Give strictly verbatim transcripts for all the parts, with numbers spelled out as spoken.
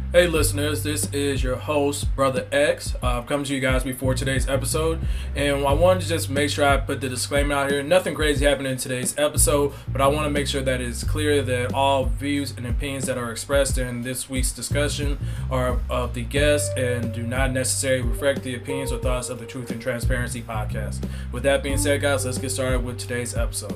Hey listeners, this is your host, Brother X. Uh, I'm coming to you guys before today's episode, and I wanted to just make sure I put the disclaimer out here. Nothing crazy happened in today's episode, but I want to make sure that it's clear that all views and opinions that are expressed in this week's discussion are of the guest and do not necessarily reflect the opinions or thoughts of the Truth and Transparency podcast. With that being said, guys, let's get started with today's episode.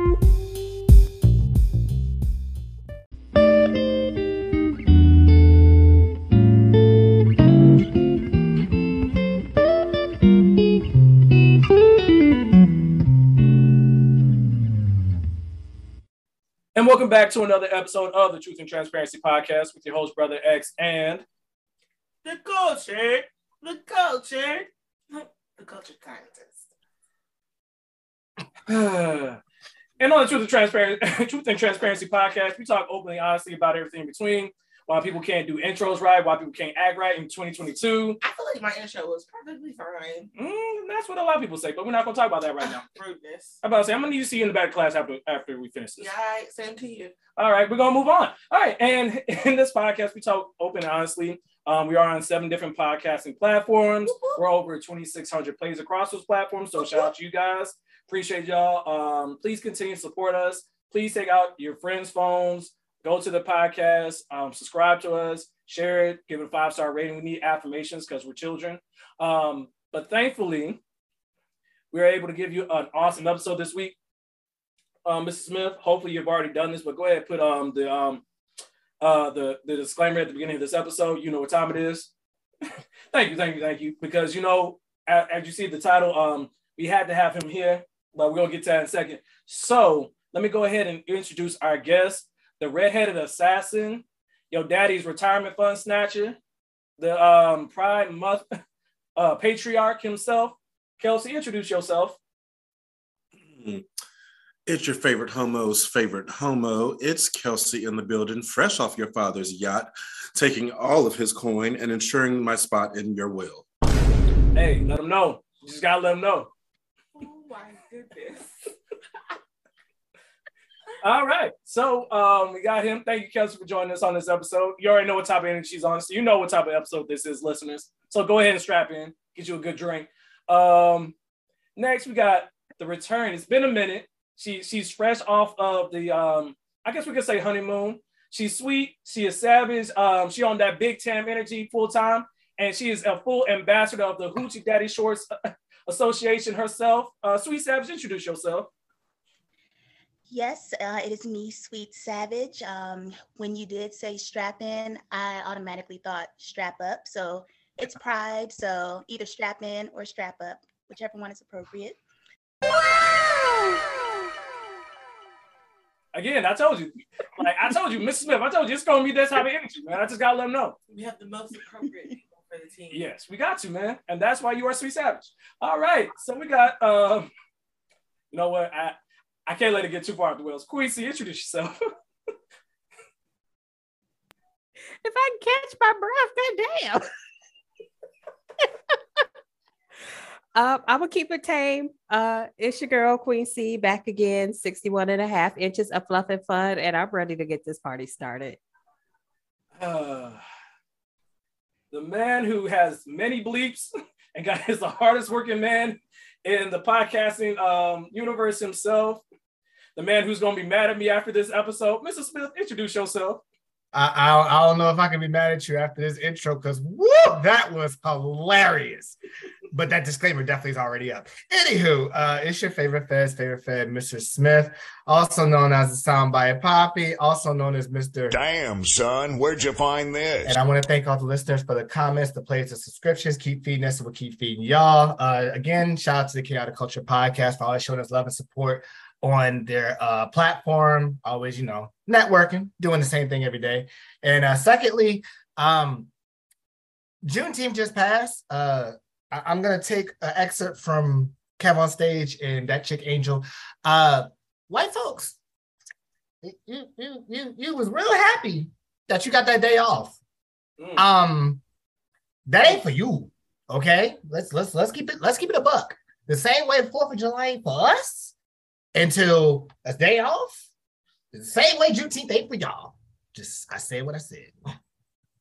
And welcome back to another episode of the Truth and Transparency podcast with your host, Brother X, and the culture, the culture, the culture contest. And on the Truth and Transparency, Truth and Transparency podcast, we talk openly, honestly about everything in between. Why people can't do intros right, why people can't act right in twenty twenty-two. I feel like my intro was perfectly fine. Mm, that's what a lot of people say, but we're not going to talk about that right now. Rudeness. I'm about to say, I'm going to need to see you in the back of class after, after we finish this. Yeah, all right, same to you. All right, we're going to move on. All right, and in this podcast, we talk open and honestly. Um, we are on seven different podcasting platforms. Woo-hoo. We're over twenty-six hundred plays across those platforms, so Woo-hoo. Shout out to you guys. Appreciate y'all. Um, please continue to support us. Please take out your friends' phones. Go to the podcast, um, subscribe to us, share it, give it a five-star rating. We need affirmations because we're children. Um, but thankfully, we were able to give you an awesome episode this week. Um, Missus Smith, hopefully you've already done this, but go ahead and put um, the, um, uh, the, the disclaimer at the beginning of this episode. You know what time it is. Thank you, thank you, thank you. Because, you know, as, as you see the title, um, we had to have him here, but we're going to get to that in a second. So let me go ahead and introduce our guest. The redheaded assassin, your daddy's retirement fund snatcher, the um, pride month uh, patriarch himself. Kelsey, introduce yourself. It's your favorite homo's favorite homo. It's Kelsey in the building, fresh off your father's yacht, taking all of his coin and ensuring my spot in your will. Hey, let him know. You just gotta let him know. Oh my goodness. All right, so um, we got him. Thank you, Kelsey, for joining us on this episode. You already know what type of energy she's on, so you know what type of episode this is, listeners. So go ahead and strap in, get you a good drink. Um, next, we got the return. It's been a minute. She she's fresh off of the, um, I guess we could say honeymoon. She's sweet. She is savage. Um, she on that big Tam energy full time, and she is a full ambassador of the Hoochie Daddy Shorts Association herself. Uh, Sweet Savage, introduce yourself. Yes, uh, it is me, Sweet Savage. Um, when you did say strap in, I automatically thought strap up. So it's pride. So either strap in or strap up, whichever one is appropriate. Again, I told you, like I told you, Missus Smith, I told you it's gonna be this type of energy, man. I just gotta let them know. We have the most appropriate people for the team. Yes, we got to, man, and that's why you are Sweet Savage. All right, so we got, um, you know what, I. I can't let it get too far off the wheels. Queasy, introduce yourself. If I can catch my breath, goddamn. um, I'm going to keep it tame. Uh, it's your girl, Queen C, back again, sixty-one and a half inches of fluff and fun, and I'm ready to get this party started. Uh, the man who has many bleeps and got is the hardest working man in the podcasting um, universe himself. The man who's going to be mad at me after this episode. Missus Smith, introduce yourself. I, I, I don't know if I can be mad at you after this intro because, woo, that was hilarious. But that disclaimer definitely is already up. Anywho, uh, it's your favorite Fed's favorite Fed, Mister Smith, also known as the Soundbite Poppy, also known as Mister Damn, son, where'd you find this? And I want to thank all the listeners for the comments, the plays, the subscriptions. Keep feeding us and we'll keep feeding y'all. Uh, again, shout out to the Chaotic Culture Podcast for always showing us love and support on their uh, platform, always, you know, networking, doing the same thing every day. And uh, secondly, um, Juneteenth just passed. Uh, I- I'm going to take an excerpt from Kev on Stage and That Chick Angel. Uh, white folks, you, you, you, you was real happy that you got that day off. Mm. Um, that ain't for you, okay? Let's let's let's keep it let's keep it a buck. The same way Fourth of July ain't for us until a day off. The same way Juneteenth ain't for y'all. Just I said what I said.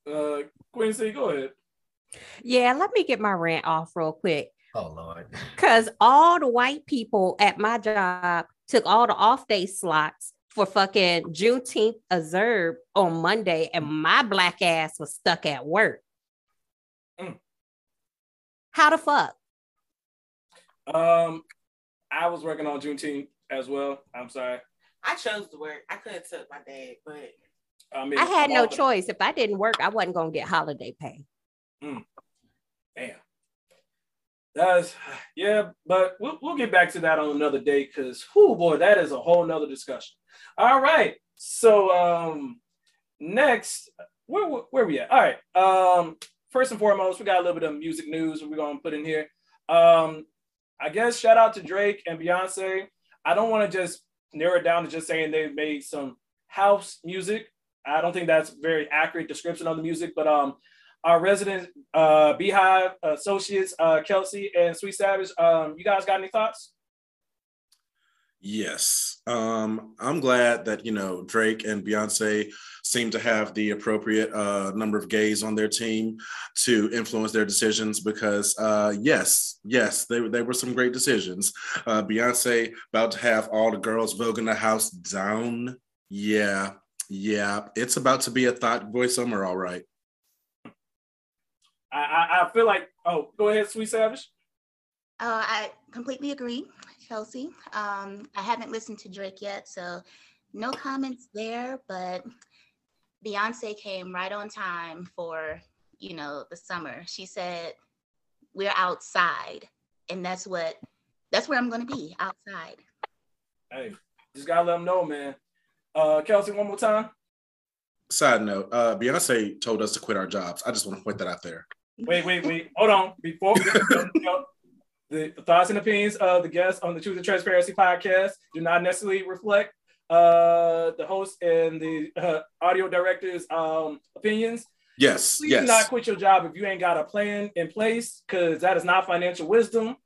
Uh, Quincy, go ahead. Yeah, let me get my rant off real quick. Oh Lord. Because all the white people at my job took all the off day slots for fucking Juneteenth observe on Monday, and my black ass was stuck at work. Mm. How the fuck? Um, I was working on Juneteenth as well. I'm sorry. I chose to work. I could have took my day, but I mean, I had I'm no all- choice. If I didn't work, I wasn't gonna get holiday pay. Mm. Damn. That's yeah, but we'll we'll get back to that on another day because whoo boy, that is a whole nother discussion. All right. So um next, where where, where we at? All right. Um, first and foremost, we got a little bit of music news we're gonna put in here. Um, I guess shout out to Drake and Beyonce. I don't want to just narrow it down to just saying they made some house music. I don't think that's a very accurate description of the music, but um our resident uh, Beehive associates, uh, Kelsey and Sweet Savage, um, you guys got any thoughts? Yes. Um, I'm glad that, you know, Drake and Beyonce seem to have the appropriate uh, number of gays on their team to influence their decisions because, uh, yes, yes, they, they were some great decisions. Uh, Beyonce about to have all the girls voguing the house down. Yeah, yeah. It's about to be a thought boy summer, all right. I, I feel like, oh, go ahead, Sweet Savage. Uh, I completely agree, Chelsea. Um, I haven't listened to Drake yet, so no comments there, but Beyonce came right on time for, you know, the summer. She said, we're outside, and that's what, that's where I'm going to be, outside. Hey, just got to let them know, man. Uh, Kelsey, one more time. Side note, uh, Beyonce told us to quit our jobs. I just want to point that out there. Wait, wait, wait. Hold on. Before we go, the, the thoughts and opinions of the guests on the Truth and Transparency podcast do not necessarily reflect uh, the host and the uh, audio director's um, opinions. Yes, Please yes. do not quit your job if you ain't got a plan in place, because that is not financial wisdom.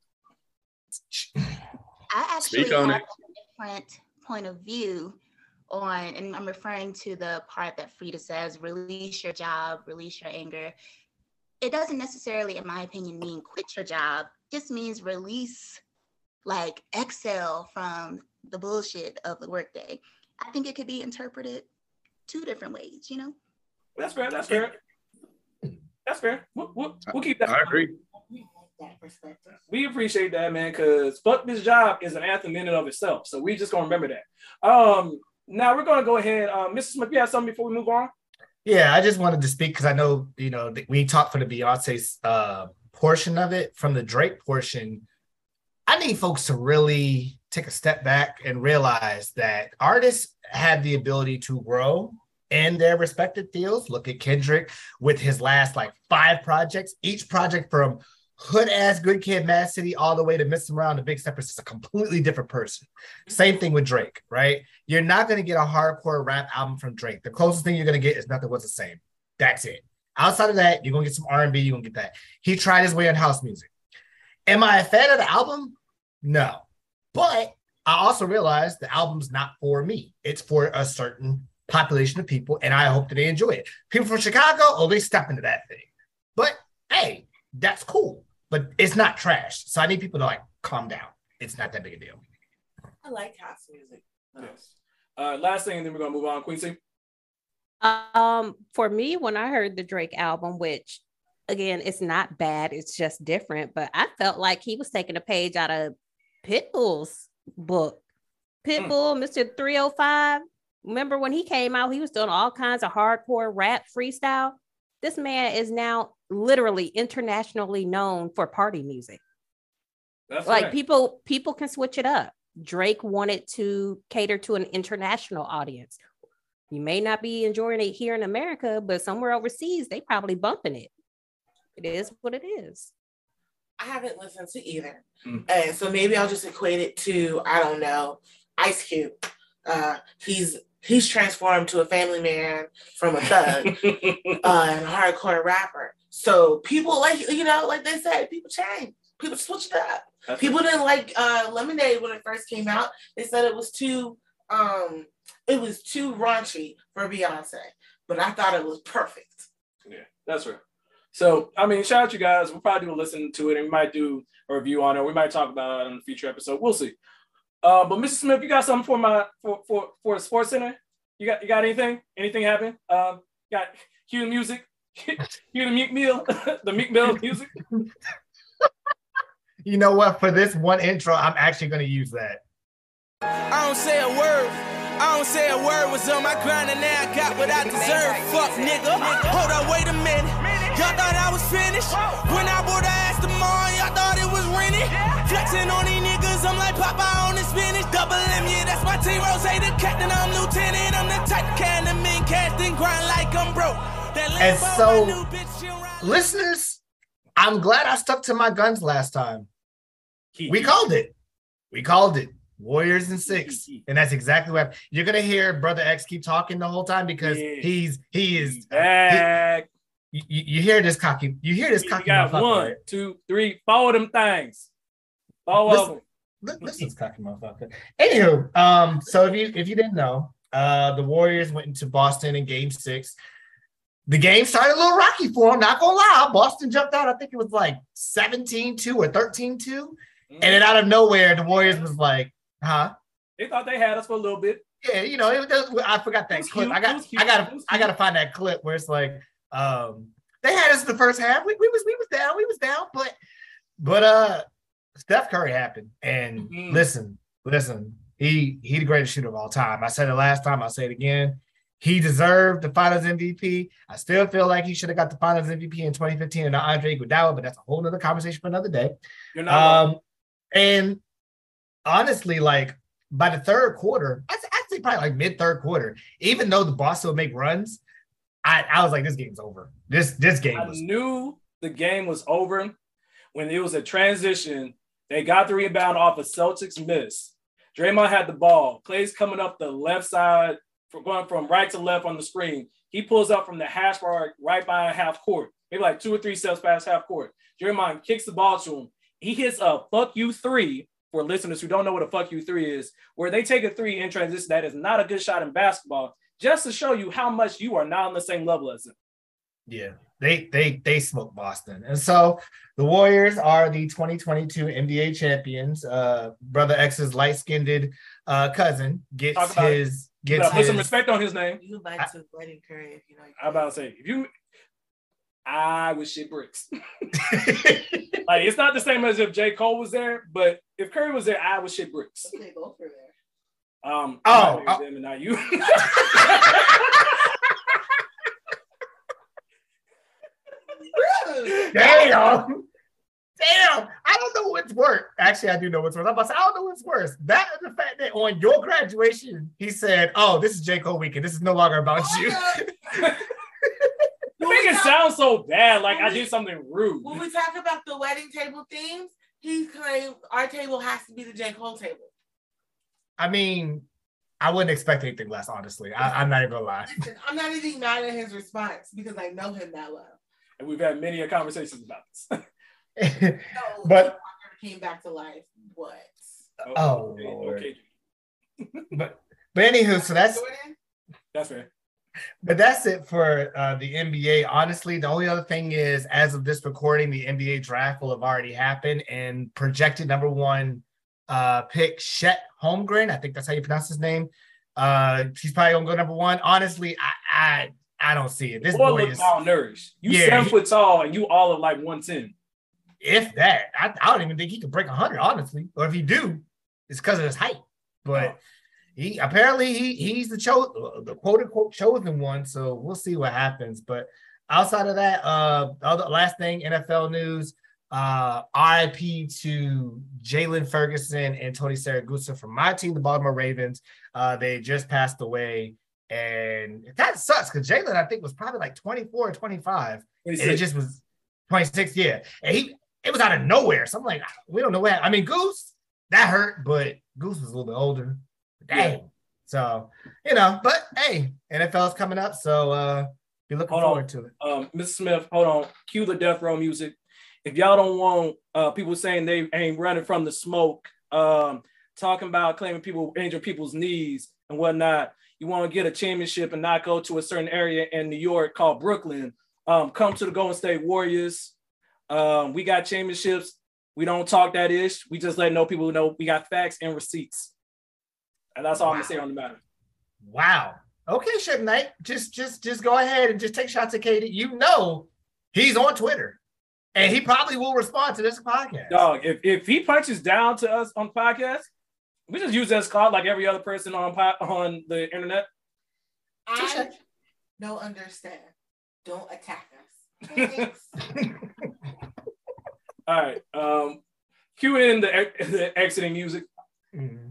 I actually Speak on have it. a different point of view on, and I'm referring to the part that Frida says, release your job, release your anger. It doesn't necessarily, in my opinion, mean quit your job. It just means release, like exhale from the bullshit of the workday. I think it could be interpreted two different ways, you know? That's fair. That's fair. That's fair. We'll, we'll, we'll keep that. I agree. that perspective. We appreciate that, man, because fuck this job is an anthem in and of itself. So we just gonna remember that. Um, now we're gonna go ahead. Um, Missus Smith, you have something before we move on? Yeah, I just wanted to speak because I know, you know, we talked for the Beyonce's uh, portion of it. From the Drake portion, I need folks to really take a step back and realize that artists have the ability to grow in their respective fields. Look at Kendrick with his last like five projects, each project from hood ass Good Kid, Mad City, all the way to Miss Around the Big Steppers is a completely different person. Same thing with Drake, right? You're not going to get a hardcore rap album from Drake. The closest thing you're going to get is Nothing Was the Same. That's it. Outside of that, you're going to get some R and B, you're going to get that. He tried his way on house music. Am I a fan of the album? No. But I also realized the album's not for me. It's for a certain population of people, and I hope that they enjoy it. People from Chicago, oh, they step into that thing. But hey, that's cool. But it's not trash. So I need people to like calm down. It's not that big a deal. I like house music. Yes. Uh, last thing, and then we're gonna move on. Quincy. Um, for me, when I heard the Drake album, which again, it's not bad, it's just different, but I felt like he was taking a page out of Pitbull's book. Pitbull, mm. Mister three oh five. Remember when he came out, he was doing all kinds of hardcore rap freestyle. This man is now literally internationally known for party music. That's like right. people, people can switch it up. Drake wanted to cater to an international audience. You may not be enjoying it here in America, but somewhere overseas, they probably bumping it. It is what it is. I haven't listened to either. Mm. And so maybe I'll just equate it to, I don't know, Ice Cube. Uh, he's he's transformed to a family man from a thug uh, and a hardcore rapper. So people like, you know, like they said, people change. People switched up. That's people didn't like uh, Lemonade when it first came out. They said it was too, um, it was too raunchy for Beyonce. But I thought it was perfect. Yeah, that's right. So, I mean, shout out you guys. We'll probably do a listen to it, and we might do a review on it. We might talk about it in a future episode. We'll see. Uh, but Mister Smith, you got something for my for for for the Sports Center? You got you got anything? Anything happen? Um, got cue the music, cue the Meek Mill, the Meek Mill music. You know what? For this one intro, I'm actually going to use that. I don't say a word. I don't say a word. Was on my grind and now I got what I deserve. Fuck nigga. Hold up, wait a minute. Y'all thought I was finished. When I bought the ass tomorrow, y'all thought it was rented. Flexing on these niggas, I'm like Popeye on the spinach. Double M, yeah, that's my team. Rose, the captain, I'm lieutenant. I'm the type can the men casting grind like I'm broke. And so, listeners, I'm glad I stuck to my guns last time. We called it. We called it. Warriors in six. And that's exactly what you're gonna hear Brother X keep talking the whole time because yeah. he's he is back. He, you, you hear this cocky, you hear this cocky. You got one, right? two, three, follow them things. Follow listen, them. Listen, cocky motherfucker. Anywho, um, so if you if you didn't know, uh the Warriors went into Boston in game six. The game started a little rocky for them, not gonna lie. Boston jumped out, I think it was like seventeen two or thirteen two. Mm-hmm. And then out of nowhere, the Warriors was like, huh? They thought they had us for a little bit. Yeah, you know, it, it, I forgot that clip. Cute. I got, I got, I got to find that clip where it's like, um, they had us in the first half. We, we was, we was down, we was down, but, but uh, Steph Curry happened, and mm-hmm. listen, listen, he he the greatest shooter of all time. I said it last time. I'll say it again. He deserved the Finals M V P. I still feel like he should have got the Finals M V P in twenty fifteen and not Andre Iguodala, but that's a whole nother conversation for another day. You're not. Um, and honestly, like by the third quarter, I'd, I'd say probably like mid third quarter, even though the Boston would make runs, I, I was like, this game's over. This this game I was. I knew the game was over when it was a transition. They got the rebound off a Celtics miss. Draymond had the ball. Clay's coming up the left side, from going from right to left on the screen. He pulls up from the hash mark right by half court, maybe like two or three steps past half court. Draymond kicks the ball to him. He hits a fuck you three, for listeners who don't know what a fuck you three is, where they take a three in transition that is not a good shot in basketball, just to show you how much you are not on the same level as them. Yeah, they they they smoke Boston. And so the Warriors are the twenty twenty-two N B A champions. Uh, Brother X's light-skinned uh, cousin gets his – gets put some respect on his name. You invite to Wedding Curry if you know. I'm about to say, if you – I would shit bricks. Like, it's not the same as if J. Cole was there, but if Curry was there, I would shit bricks. Okay, both were there. Um, oh, oh. Them and not you. Damn. Damn. I don't know what's worse. Actually, I do know what's worse. I'm about to say, I don't know what's worse. That and the fact that on your graduation, he said, oh, this is J. Cole weekend. This is no longer about oh, you. You make it sound so bad, like I did something rude. When we talk about the wedding table themes, he claimed our table has to be the J. Cole table. I mean, I wouldn't expect anything less, honestly. I, I'm not even gonna lie. Listen, I'm not even mad at his response because I know him that well. And we've had many conversations about this. No, but came back to life. What? Oh, oh okay, Lord. Okay. but but anywho, so that's that's fair. But that's it for uh, the N B A. Honestly, the only other thing is, as of this recording, the N B A draft will have already happened, and projected number one uh, pick, Chet Holmgren, I think that's how you pronounce his name. Uh, he's probably gonna go number one. Honestly, I I, I don't see it. This boy, boy look is malnourished. You yeah, seven he, foot tall, and you all of like one ten. If that, I, I don't even think he could break one hundred, honestly. Or if he do, it's because of his height. But. Oh. He apparently he he's the cho- the quote unquote chosen one, so we'll see what happens. But outside of that, uh, other last thing, N F L news, uh, R I P to Jalen Ferguson and Tony Siragusa from my team, the Baltimore Ravens. Uh, they just passed away, and it kind of sucks because Jalen, I think, was probably like twenty-four or twenty-five, and it just was twenty-six, yeah. And he it was out of nowhere, so I'm like, we don't know what. I mean, Goose that hurt, but Goose was a little bit older. Dang. Yeah. So, you know, but hey, N F L is coming up, so uh be looking hold forward on. to it. Um, Mister Smith, hold on. Cue the death row music. If y'all don't want uh people saying they ain't running from the smoke, um, talking about claiming people injure people's knees and whatnot, you want to get a championship and not go to a certain area in New York called Brooklyn, Um, come to the Golden State Warriors. Um, we got championships. We don't talk that ish. We just let know people know we got facts and receipts. And that's all wow. I'm gonna say on the matter. Wow. Okay, Ship Knight. Just just just go ahead and just take shots at Katie. You know he's on Twitter. And he probably will respond to this podcast. Dog, if, if he punches down to us on podcast, we just use that as clout like every other person on on the internet. I don't understand. Don't attack us. All right. Um, cue in the, the exiting music. Mm-hmm.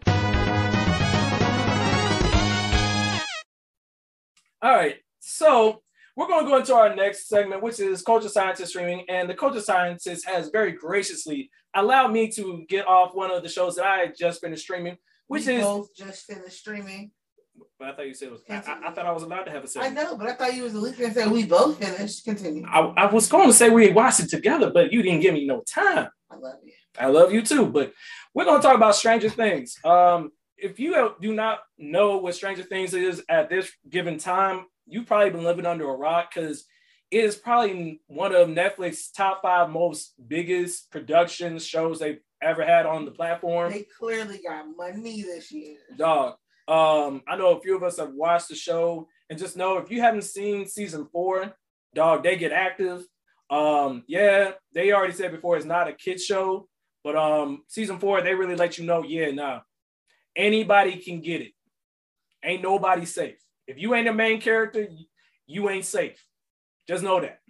All right. So we're going to go into our next segment, which is Culture Scientist Streaming. And the Culture Scientist has very graciously allowed me to get off one of the shows that I had just finished streaming, which we is... both just finished streaming. But I thought you said it was... I, I thought I was allowed to have a segment. I know, but I thought you was at least going to say we both finished. Continue. I, I was going to say we watched it together, but you didn't give me no time. I love you. I love you too, but we're going to talk about Stranger Things. Um, if you do not know what Stranger Things is at this given time, you've probably been living under a rock because it is probably one of Netflix's top five most biggest production shows they've ever had on the platform. They clearly got money this year. Dog. Um, I know a few of us have watched the show and just know if you haven't seen season four, dog, they get active. Um, yeah, they already said before it's not a kid show, but um, season four, they really let you know, yeah, nah, anybody can get it. Ain't nobody safe. If you ain't a main character, you ain't safe. Just know that.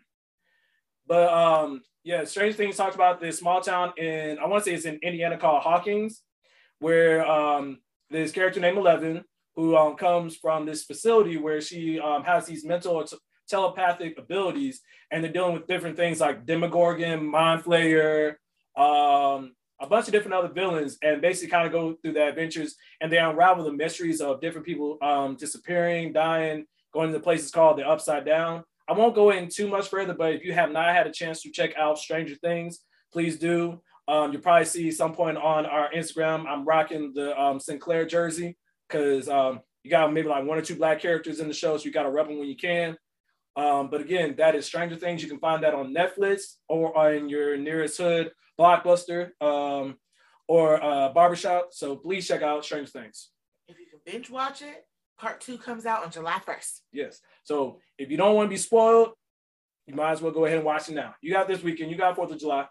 But um, yeah, Stranger Things talks about this small town in, I want to say it's in Indiana called Hawkins, where um, this character named Eleven, who um, comes from this facility where she um, has these mental t- telepathic abilities, and they're dealing with different things like Demogorgon, Mind Flayer, um, a bunch of different other villains, and basically kind of go through the adventures and they unravel the mysteries of different people um, disappearing, dying, going to places called the Upside Down. I won't go in too much further, but if you have not had a chance to check out Stranger Things, please do. Um, you'll probably see some point on our Instagram, I'm rocking the um, Sinclair jersey because um, you got maybe like one or two black characters in the show, so you got to rep them when you can. Um, but again, that is Stranger Things. You can find that on Netflix or on your nearest hood Blockbuster um, or uh, Barbershop. So please check out Stranger Things. If you can binge watch it, part two comes out on July first. Yes. So if you don't want to be spoiled, you might as well go ahead and watch it now. You got this weekend. You got fourth of July.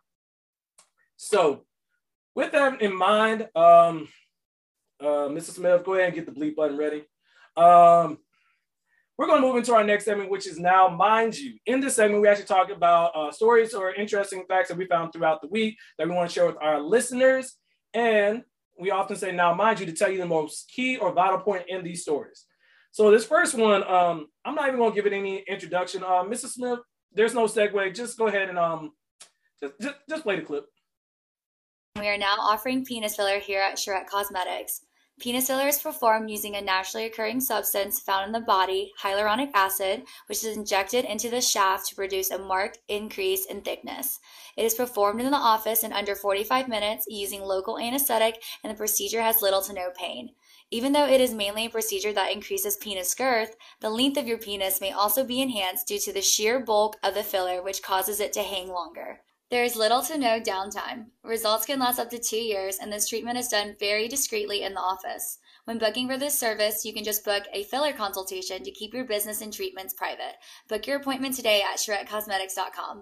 So with that in mind, um, uh, Missus Smith, go ahead and get the bleep button ready. Um, We're going to move into our next segment, which is Now Mind You. In this segment, we actually talk about uh, stories or interesting facts that we found throughout the week that we want to share with our listeners. And we often say, now mind you, to tell you the most key or vital point in these stories. So this first one, um, I'm not even going to give it any introduction. Uh, Missus Smith, there's no segue. Just go ahead and um, just, just, just play the clip. We are now offering penis filler here at Charette Cosmetics. Penis filler is performed using a naturally occurring substance found in the body, hyaluronic acid, which is injected into the shaft to produce a marked increase in thickness. It is performed in the office in under forty-five minutes using local anesthetic, and the procedure has little to no pain. Even though it is mainly a procedure that increases penis girth, the length of your penis may also be enhanced due to the sheer bulk of the filler, which causes it to hang longer. There is little to no downtime. Results can last up to two years, and this treatment is done very discreetly in the office. When booking for this service, you can just book a filler consultation to keep your business and treatments private. Book your appointment today at charette cosmetics dot com.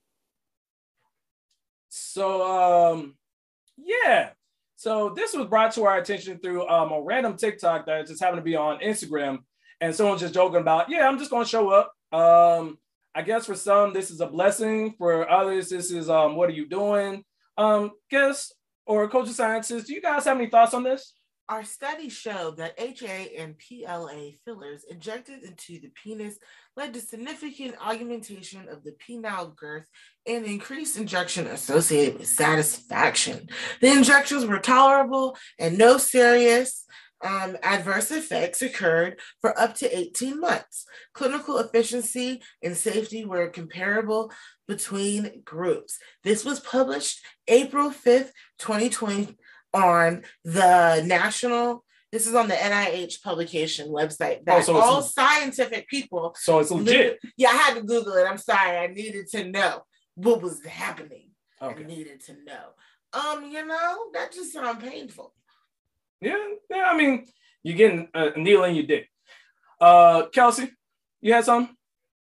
So, um, yeah. So this was brought to our attention through um, a random TikTok that just happened to be on Instagram, and someone just joking about, yeah, I'm just going to show up. Um, I guess for some, this is a blessing. For others, this is, um, what are you doing? Um, guess, or culture scientists, do you guys have any thoughts on this? Our studies show that H A and P L A fillers injected into the penis led to significant augmentation of the penile girth and increased injection associated with satisfaction. The injections were tolerable and no serious Um, adverse effects occurred for up to eighteen months. Clinical efficiency and safety were comparable between groups. This was published April fifth, twenty twenty on the National This is on the N I H publication website. Oh, That so it's- all scientific people. So it's legit. Yeah, I had to Google it. I'm sorry. I needed to know what was happening. Okay. I needed to know. Um, you know, that just sounds painful. Yeah, yeah. I mean, you're getting a needle in your dick. Uh, Kelsey, you had something?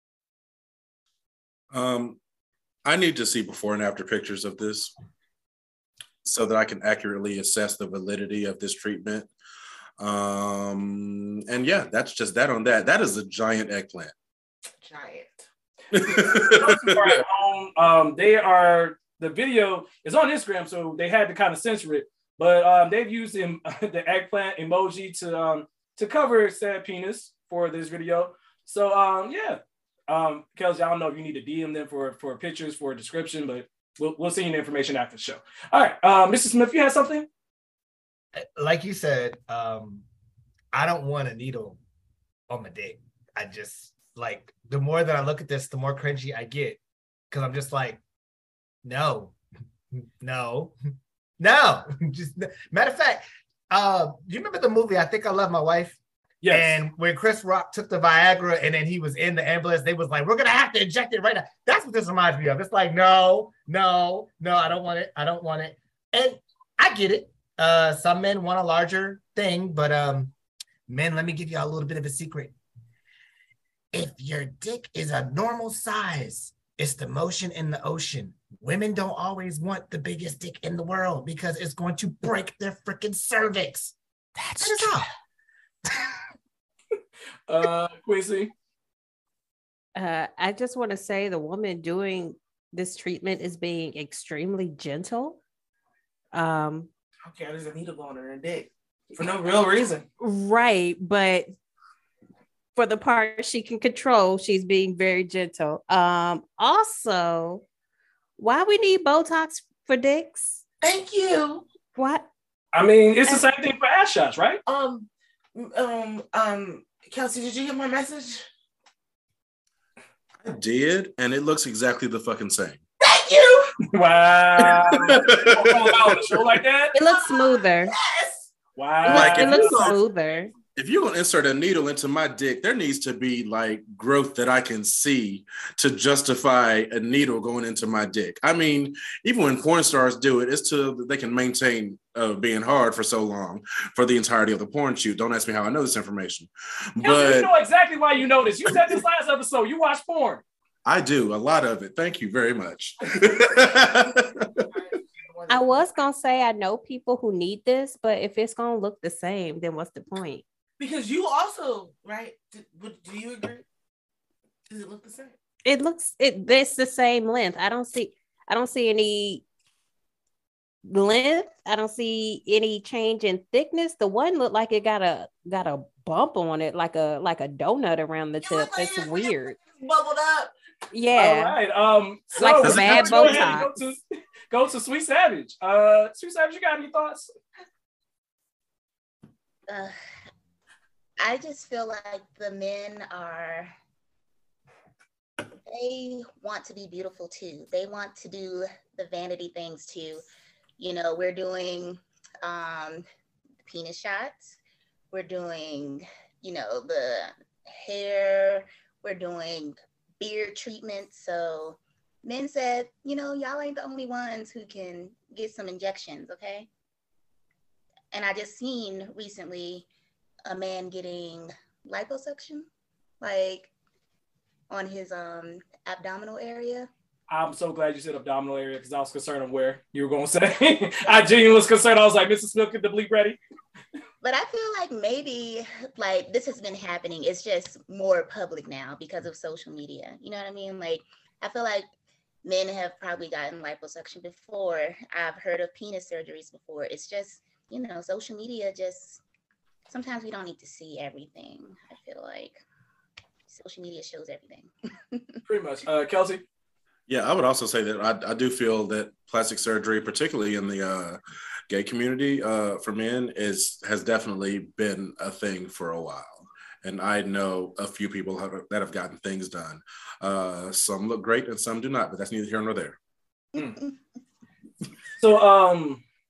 Um, I need to see before and after pictures of this so that I can accurately assess the validity of this treatment. Um, and yeah, that's just that on that. That is a giant eggplant. Giant. Those who are at home, um, they are, the video is on Instagram, so they had to kind of censor it. But um, they've used him, the eggplant emoji to um, to cover said penis for this video. So um, yeah, um, Kelsey, I don't know if you need to D M them for for pictures, for a description, but we'll we'll send you the information after the show. All right, uh, Mister Smith, you had something? Like you said, um, I don't want a needle on my dick. I just like the more that I look at this, the more cringy I get because I'm just like, no, no. No, just matter of fact, uh, do you remember the movie I Think I Love My Wife? Yes. And when Chris Rock took the Viagra and then he was in the ambulance, they was like, we're gonna have to inject it right now. That's what this reminds me of. It's like, no, no, no, I don't want it. I don't want it. And I get it. Uh, some men want a larger thing, but um, men, let me give you a little bit of a secret. If your dick is a normal size, it's the motion in the ocean. Women don't always want the biggest dick in the world because it's going to break their freaking cervix. That's that is all. uh, Quincy? Uh, I just want to say the woman doing this treatment is being extremely gentle. Um, Okay, there's a needle going in her dick for no real reason. Right, but for the part she can control, she's being very gentle. Um, also, why we need Botox for dicks? Thank you. What? I mean, it's the same thing for ass shots, right? Um, um, um, Kelsey, did you get my message? I did, and it looks exactly the fucking same. Thank you. Wow. Oh, a show like that? It looks smoother. Yes. Wow. Like, It if looks you go- smoother. If you're gonna insert a needle into my dick, there needs to be like growth that I can see to justify a needle going into my dick. I mean, even when porn stars do it, it's to they can maintain uh, being hard for so long for the entirety of the porn shoot. Don't ask me how I know this information, Kelsey, but you know exactly why you know this. You said this last episode. You watch porn. I do a lot of it. Thank you very much. I was gonna say I know people who need this, but if it's gonna look the same, then what's the point? Because you also, right? Do, would- do you agree? Does it look the same? It looks it it's the same length. I don't see I don't see any length. I don't see any change in thickness. The one looked like it got a got a bump on it, like a like a donut around the It tip. look like It's it's weird. Bubbled up. Yeah. All right. Um, so Like the bad go ahead and Botox. Go to, go to Sweet Savage. Uh, Sweet Savage, you got any thoughts? Uh, I just feel like the men are, they want to be beautiful too. They want to do the vanity things too. You know, we're doing um, penis shots. We're doing, you know, the hair. We're doing beard treatments. So men said, you know, y'all ain't the only ones who can get some injections, okay? And I just seen recently a man getting liposuction, like on his um abdominal area. I'm so glad you said abdominal area because I was concerned of where you were going to say. I genuinely was concerned. I was like, Missus Smith, get the bleep ready. But I feel like maybe like this has been happening. It's just more public now because of social media. You know what I mean? Like, I feel like men have probably gotten liposuction before. I've heard of penis surgeries before. It's just, you know, social media just, sometimes we don't need to see everything. I feel like social media shows everything. Pretty much. Uh, Kelsey? Yeah, I would also say that I, I do feel that plastic surgery, particularly in the uh, gay community uh, for men, is has definitely been a thing for a while. And I know a few people have, that have gotten things done. Uh, some look great and some do not, but that's neither here nor there. Hmm. So, um,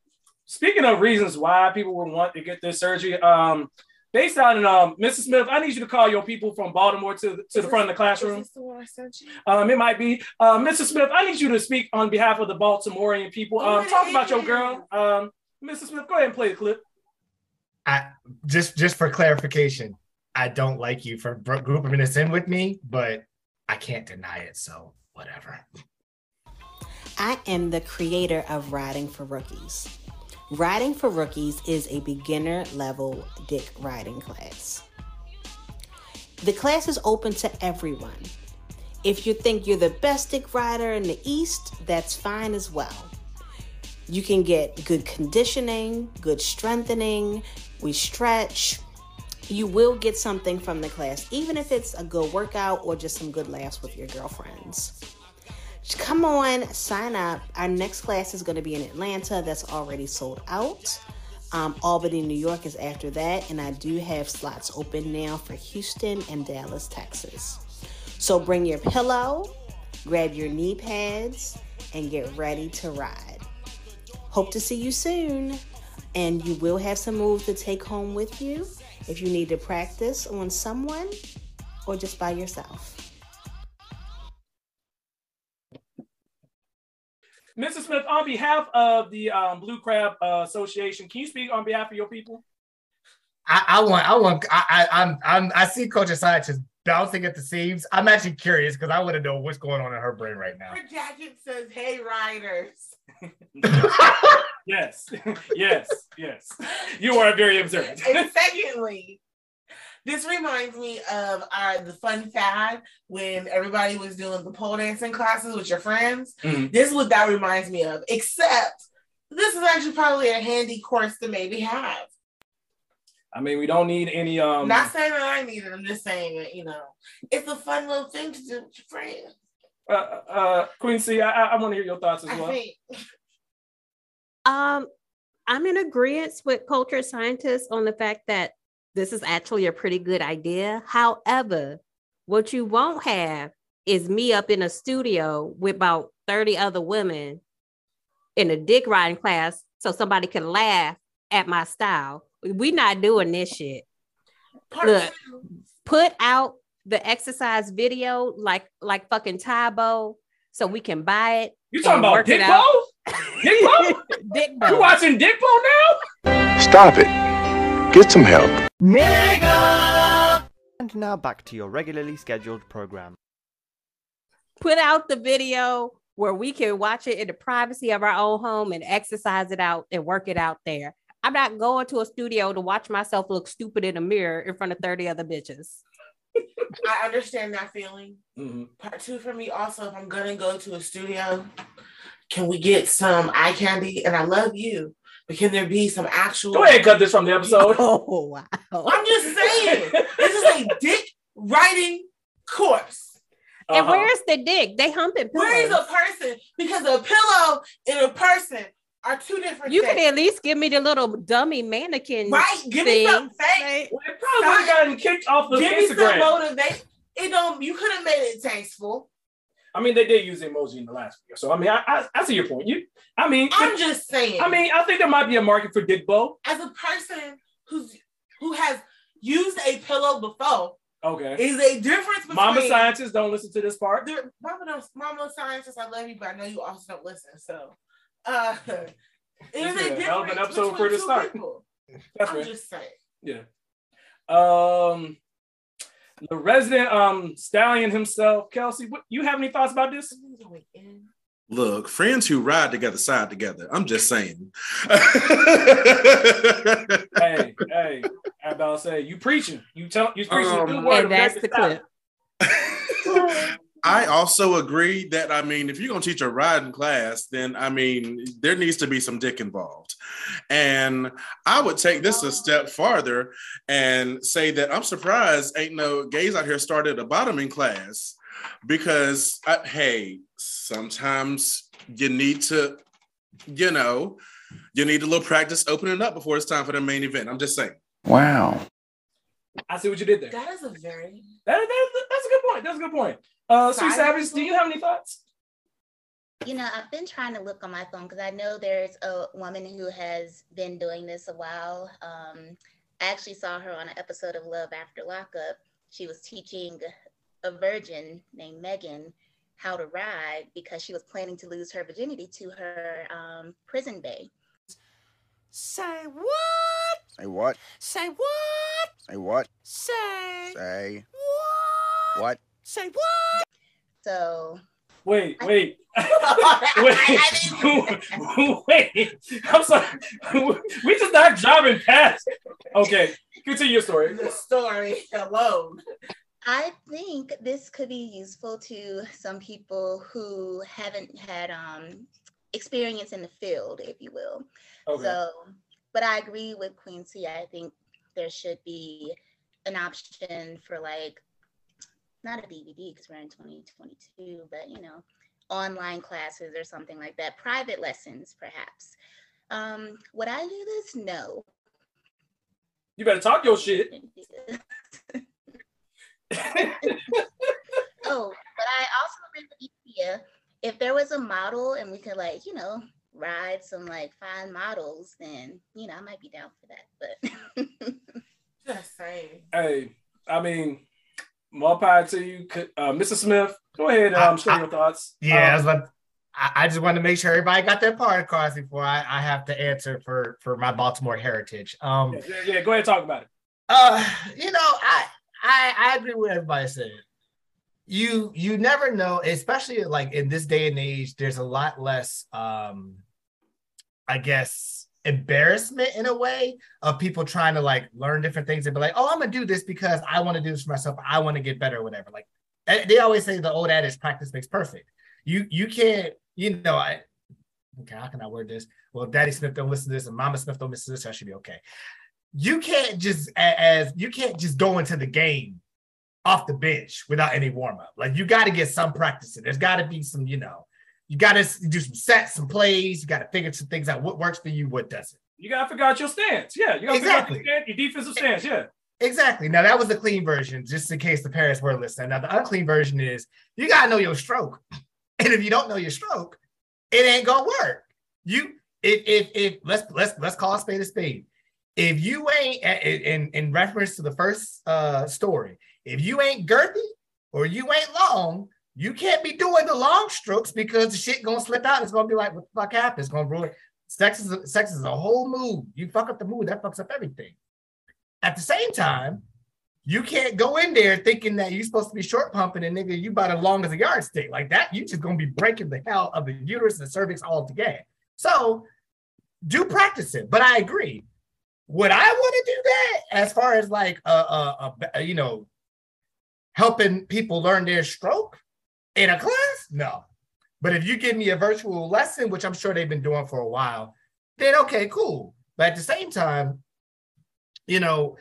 speaking of reasons why people would want to get this surgery, um, based on um, Missus Smith, I need you to call your people from Baltimore to, to the this, front of the classroom. Is this the one I sent you? Um, it might be. Uh, Missus Smith, I need you to speak on behalf of the Baltimorean people. Um, talk about your girl. Um, Missus Smith, go ahead and play the clip. I just just for clarification, I don't like you for grouping this in with me, but I can't deny it, so whatever. I am the creator of Riding for Rookies. Riding for Rookies is a beginner level dick riding class. The class is open to everyone. If you think you're the best dick rider in the East, that's fine as well. You can get good conditioning, good strengthening, we stretch. You will get something from the class, even if it's a good workout or just some good laughs with your girlfriends. Come on, sign up. Our next class is going to be in Atlanta. That's already sold out. Um, Albany, New York is after that. And I do have slots open now for Houston and Dallas, Texas. So bring your pillow, grab your knee pads, and get ready to ride. Hope to see you soon. And you will have some moves to take home with you if you need to practice on someone or just by yourself. Missus Smith, on behalf of the um, Blue Crab uh, Association, can you speak on behalf of your people? I, I want, I want, I, I, I'm, I'm, I see Coach Assange just bouncing at the seams. I'm actually curious because I want to know what's going on in her brain right now. Her jacket says, "Hey, riders." Yes, yes, yes. You are very observant. And secondly, this reminds me of our the fun fad when everybody was doing the pole dancing classes with your friends. Mm-hmm. This is what that reminds me of, except this is actually probably a handy course to maybe have. I mean, we don't need any... um. Not saying that I need it, I'm just saying that, you know, it's a fun little thing to do with your friends. Uh, uh, Queen C, I, I want to hear your thoughts as well. I think... Um, I'm in agreement with culture scientists on the fact that this is actually a pretty good idea. However, what you won't have is me up in a studio with about thirty other women in a dick riding class so somebody can laugh at my style. We're not doing this shit. Look, put out the exercise video like like fucking Tybo so we can buy it. You talking about Dick Bo? Dick Bo? Dick Bo. You watching Dick Bo now? Stop it. Get some help. Nigga! And now back to your regularly scheduled program. Put out the video where we can watch it in the privacy of our own home and exercise it out and work it out there. I'm not going to a studio to watch myself look stupid in a mirror in front of thirty other bitches. I understand that feeling. Mm-hmm. Part two for me also, if I'm gonna go to a studio, can we get some eye candy? And I love you, but can there be some actual... Go ahead and cut this from the episode. Oh, wow. I'm just saying, this is a dick riding course. And uh-huh. Where's the dick? They humping pillows. Where is a person? Because a pillow and a person are two different you things. You can at least give me the little dummy mannequin. Right? Give thing. me something fake. Well, it probably would have gotten kicked off the give Instagram. Give me some motivation. It don't, you could have made it tasteful. I mean, they did use emoji in the last video. So, I mean, I, I, I see your point. You, I mean, I'm just saying. I mean, I think there might be a market for Dick Bo. As a person who's who has used a pillow before, okay, is a difference between... Mama scientists don't listen to this part. Mama, don't, Mama scientists, I love you, but I know you also don't listen. So, uh... It is a difference episode for the start. That's I'm right. just saying. Yeah. Um, the resident um stallion himself, Kelsey. What you have any thoughts about this? Look, friends who ride together side together. I'm just saying. hey, hey, I about to say you preaching. You tell you preaching um, a good word. And that's the clip. I also agree that, I mean, if you're going to teach a riding class, then, I mean, there needs to be some dick involved. And I would take this a step farther and say that I'm surprised ain't no gays out here started a bottoming class because, I, hey, sometimes you need to, you know, you need a little practice opening up before it's time for the main event. I'm just saying. Wow. I see what you did there. That is a very... That, that, that's a good point. That's a good point. Uh, Sweet Savage, do you have any thoughts? You know, I've been trying to look on my phone because I know there's a woman who has been doing this a while. Um, I actually saw her on an episode of Love After Lockup. She was teaching a virgin named Megan how to ride because she was planning to lose her virginity to her um, prison bae. Say what? Say what? Say what? Say what? Say Say what? what? Say what? So wait, wait, wait, wait. I'm sorry. We just not driving past. Okay, continue your story. The story alone. I think this could be useful to some people who haven't had um, experience in the field, if you will. Okay. So, but I agree with Quincy. I think there should be an option for like, not a D V D because we're in twenty twenty-two, but you know, online classes or something like that, private lessons perhaps. Um, would I do this? No. You better talk your shit. Oh, but I also agree with Ethia. If there was a model and we could like, you know, ride some like fine models, then you know I might be down for that. But just saying. Hey, I mean, more power to you, uh, Mister Smith. Go ahead, um, share your thoughts. Yeah, um, I, was like, I, I just wanted to make sure everybody got their part across before I, I have to answer for for my Baltimore heritage. Um, yeah, yeah, yeah, go ahead, talk about it. Uh, you know, I I I agree with everybody saying. You you never know, especially like in this day and age, there's a lot less um I guess embarrassment in a way of people trying to like learn different things and be like, oh, I'm gonna do this because I want to do this for myself. I want to get better or whatever. Like they always say the old adage, practice makes perfect. You you can't, you know, I okay, how can I word this? Well, Daddy Smith don't listen to this and Mama Smith don't listen to this, so I should be okay. You can't just as you can't just go into the game off the bench without any warm-up. Like you got to get some practice in. There's got to be some, you know, you got to do some sets, some plays. You got to figure some things out. What works for you, what doesn't. You got to figure out your stance. Yeah, you got to exactly. figure out your, stance, your defensive stance. Yeah. Exactly. Now that was the clean version, just in case the parents were listening. Now the unclean version is you got to know your stroke. And if you don't know your stroke, it ain't going to work. You, if, if, if, let's, let's, let's call a spade a spade. If you ain't, in, in reference to the first uh, story, if you ain't girthy or you ain't long, you can't be doing the long strokes because the shit gonna slip out. It's gonna be like, what the fuck happened? It's gonna ruin. Sex is a, sex is a whole mood. You fuck up the mood, that fucks up everything. At the same time, you can't go in there thinking that you're supposed to be short pumping and nigga, you about as long as a yardstick. Like that, you just gonna be breaking the hell of the uterus and the cervix all together. So do practice it. But I agree. Would I want to do that as far as like, uh, uh, uh, you know, helping people learn their stroke in a class? No. But if you give me a virtual lesson, which I'm sure they've been doing for a while, then okay, cool. But at the same time, you know,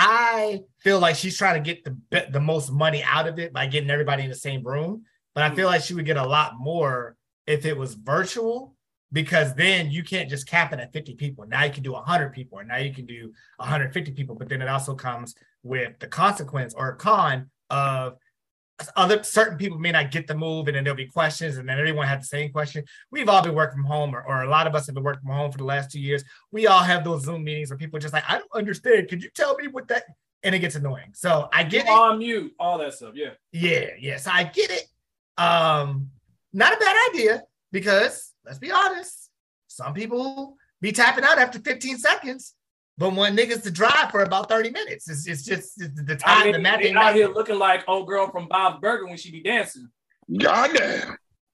I feel like she's trying to get the, the most money out of it by getting everybody in the same room. But I feel like she would get a lot more if it was virtual, because then you can't just cap it at fifty people. Now you can do one hundred people, or now you can do one hundred fifty people. But then it also comes with the consequence or con of other certain people may not get the move, and then there'll be questions, and then everyone had the same question. We've all been working from home, or, or a lot of us have been working from home for the last two years. We all have those Zoom meetings where people are just like, I don't understand. Could you tell me what that? And it gets annoying. So I get you it. On mute, all that stuff. Yeah. Yeah. Yeah. So I get it. Um, not a bad idea because let's be honest, some people be tapping out after fifteen seconds. But want niggas to drive for about thirty minutes. It's, it's just it's the time, I mean, the math they ain't out here math. looking like old girl from Bob's Burger when she be dancing. Goddamn.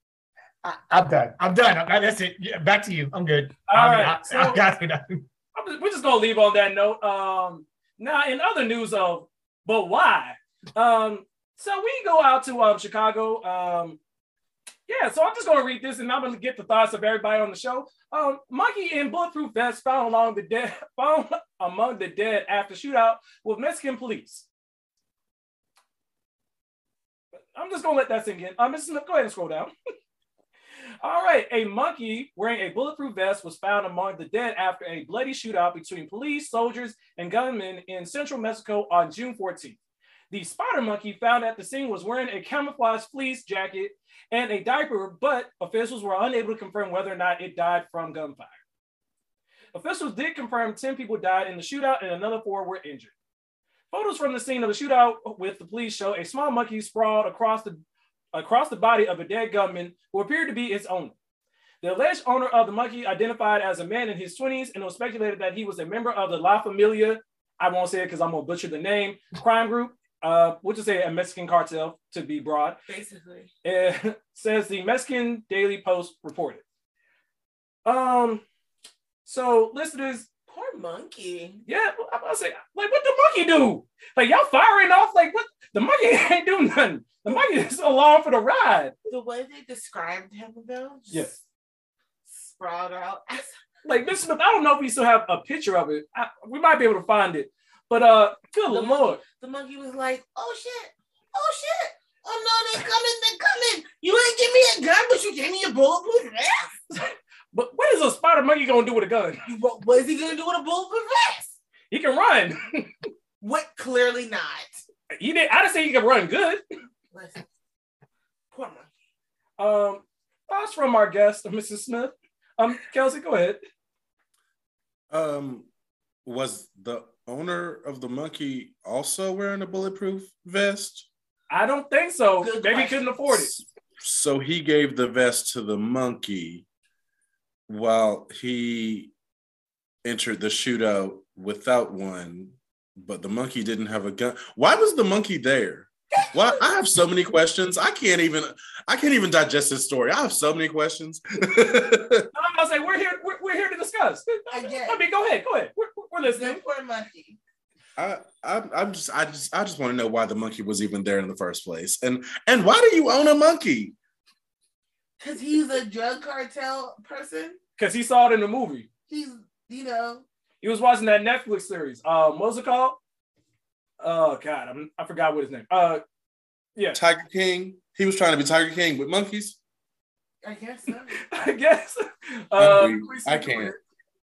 I, I'm done. I'm done. I, that's it. Yeah, back to you. I'm good. All I mean, right. I, So, I got it. I'm just, we're just gonna leave on that note. Um, now, in other news of, but why? Um, so we go out to um Chicago. Um, yeah. So I'm just gonna read this, and I'm gonna get the thoughts of everybody on the show. Um, monkey in bulletproof vest found along the dead, found among the dead after shootout with Mexican police. I'm just gonna let that sink in. Um, Mister Smith, go ahead and scroll down. All right, a monkey wearing a bulletproof vest was found among the dead after a bloody shootout between police, soldiers, and gunmen in central Mexico on June fourteenth. The spider monkey found at the scene was wearing a camouflage fleece jacket and a diaper, but officials were unable to confirm whether or not it died from gunfire. Officials did confirm ten people died in the shootout and another four were injured. Photos from the scene of the shootout with the police show a small monkey sprawled across the, across the body of a dead gunman who appeared to be its owner. The alleged owner of the monkey identified as a man in his twenties, and it was speculated that he was a member of the La Familia, I won't say it because I'm going to butcher the name, crime group, uh, we'll just say a Mexican cartel to be broad. Basically. It says the Mexican Daily Post reported. Um, so listeners, poor monkey. Yeah, I'm about to say, like, what the monkey do? Like, y'all firing off, like, what? The monkey ain't do nothing. The monkey is along for the ride. The way they described him, though, just yes, sprawled out. Like, Mister Smith, I don't know if we still have a picture of it. I, we might be able to find it. But, uh, good the Lord. Monkey, the monkey was like, oh, shit. Oh, shit. Oh, no, they're coming. They're coming. You ain't give me a gun, but you gave me a bulletproof vest. But what is a spider monkey going to do with a gun? What, what is he going to do with a bulletproof vest? He can run. What? Clearly not. He did. I didn't say he can run good. Listen. Poor monkey. Um, thoughts from our guest, Missus Smith. Um, Kelsey, go ahead. Um, was the owner of the monkey also wearing a bulletproof vest? I don't think so. Good Maybe he question. couldn't afford it. So he gave the vest to the monkey while he entered the shootout without one, but the monkey didn't have a gun. Why was the monkey there? Why? I have so many questions. I can't even. I can't even digest this story. I have so many questions. No, I'm gonna say we're here. We're, we're here to discuss. I get. I mean, go ahead. Go ahead. We're, we're listening. Poor monkey. I, I, I'm just, I just, I just want to know why the monkey was even there in the first place, and and why do you own a monkey? Because he's a drug cartel person. Because he saw it in the movie. He's, you know, he was watching that Netflix series. Um, what was it called? Oh God, I'm, I forgot what his name. Uh, yeah, Tiger King. He was trying to be Tiger King with monkeys. I guess so. I guess. Uh, Um, I can't.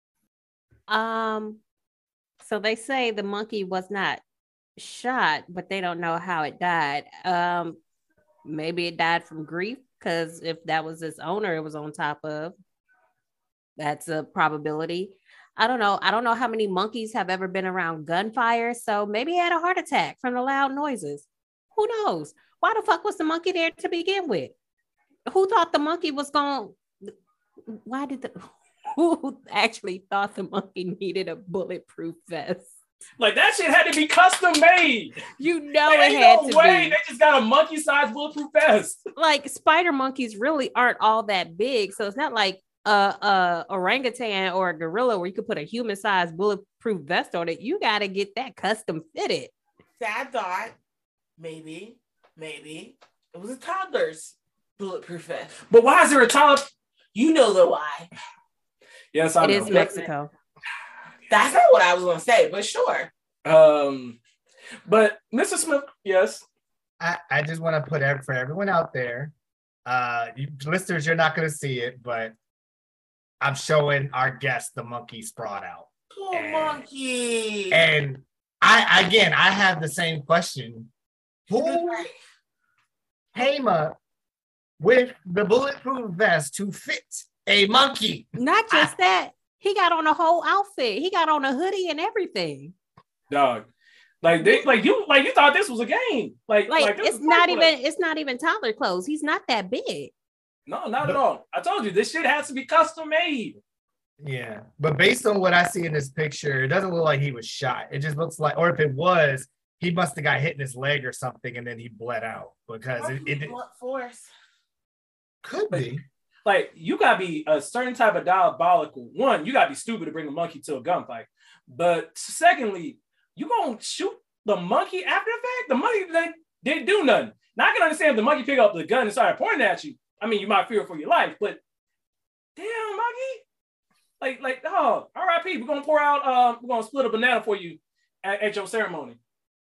Um, so they say the monkey was not shot, but they don't know how it died. Um, maybe it died from grief, because if that was its owner, it was on top of. That's a probability. I don't know. I don't know how many monkeys have ever been around gunfire. So maybe he had a heart attack from the loud noises. Who knows? Why the fuck was the monkey there to begin with? Who thought the monkey was going? Why did the? Who actually thought the monkey needed a bulletproof vest? Like that shit had to be custom made. You know There it ain't had no to way be. they just got a monkey-sized bulletproof vest. Like spider monkeys really aren't all that big, so it's not like a, a orangutan or a gorilla where you could put a human-sized bulletproof vest on it. You got to get that custom fitted. Sad thought. Maybe, maybe it was a toddler's bulletproof vest. But why is there a toddler? You know the why. Yes, I It know. is Mexico. That's not what I was going to say, but sure. Um, but Mister Smith, yes. I, I just want to put it for everyone out there. Uh, you, listeners, you're not going to see it, but I'm showing our guest the monkey sprawled out. Poor And- monkey. And I, again, I have the same question. Who came up with the bulletproof vest to fit a monkey? Not just that. He got on a whole outfit. He got on a hoodie and everything. Dog. Like they, like you, like you thought this was a game. Like, Like, like this it's is not Playboy. even, it's not even toddler clothes. He's not that big. No, not at all. I told you this shit has to be custom made. Yeah, but based on what I see in this picture, it doesn't look like he was shot. It just looks like, or if it was, he must have got hit in his leg or something, and then he bled out because it, it, it What force? could be. Like you gotta be a certain type of diabolical. One, you gotta be stupid to bring a monkey to a gunfight. But secondly, you gonna shoot the monkey after the fact? The monkey they didn't do nothing. Now I can understand if the monkey pick up the gun and started pointing at you. I mean, you might fear for your life, but damn, monkey. Like, like, oh, R I P. We're gonna pour out, uh, we're gonna split a banana for you at, at your ceremony.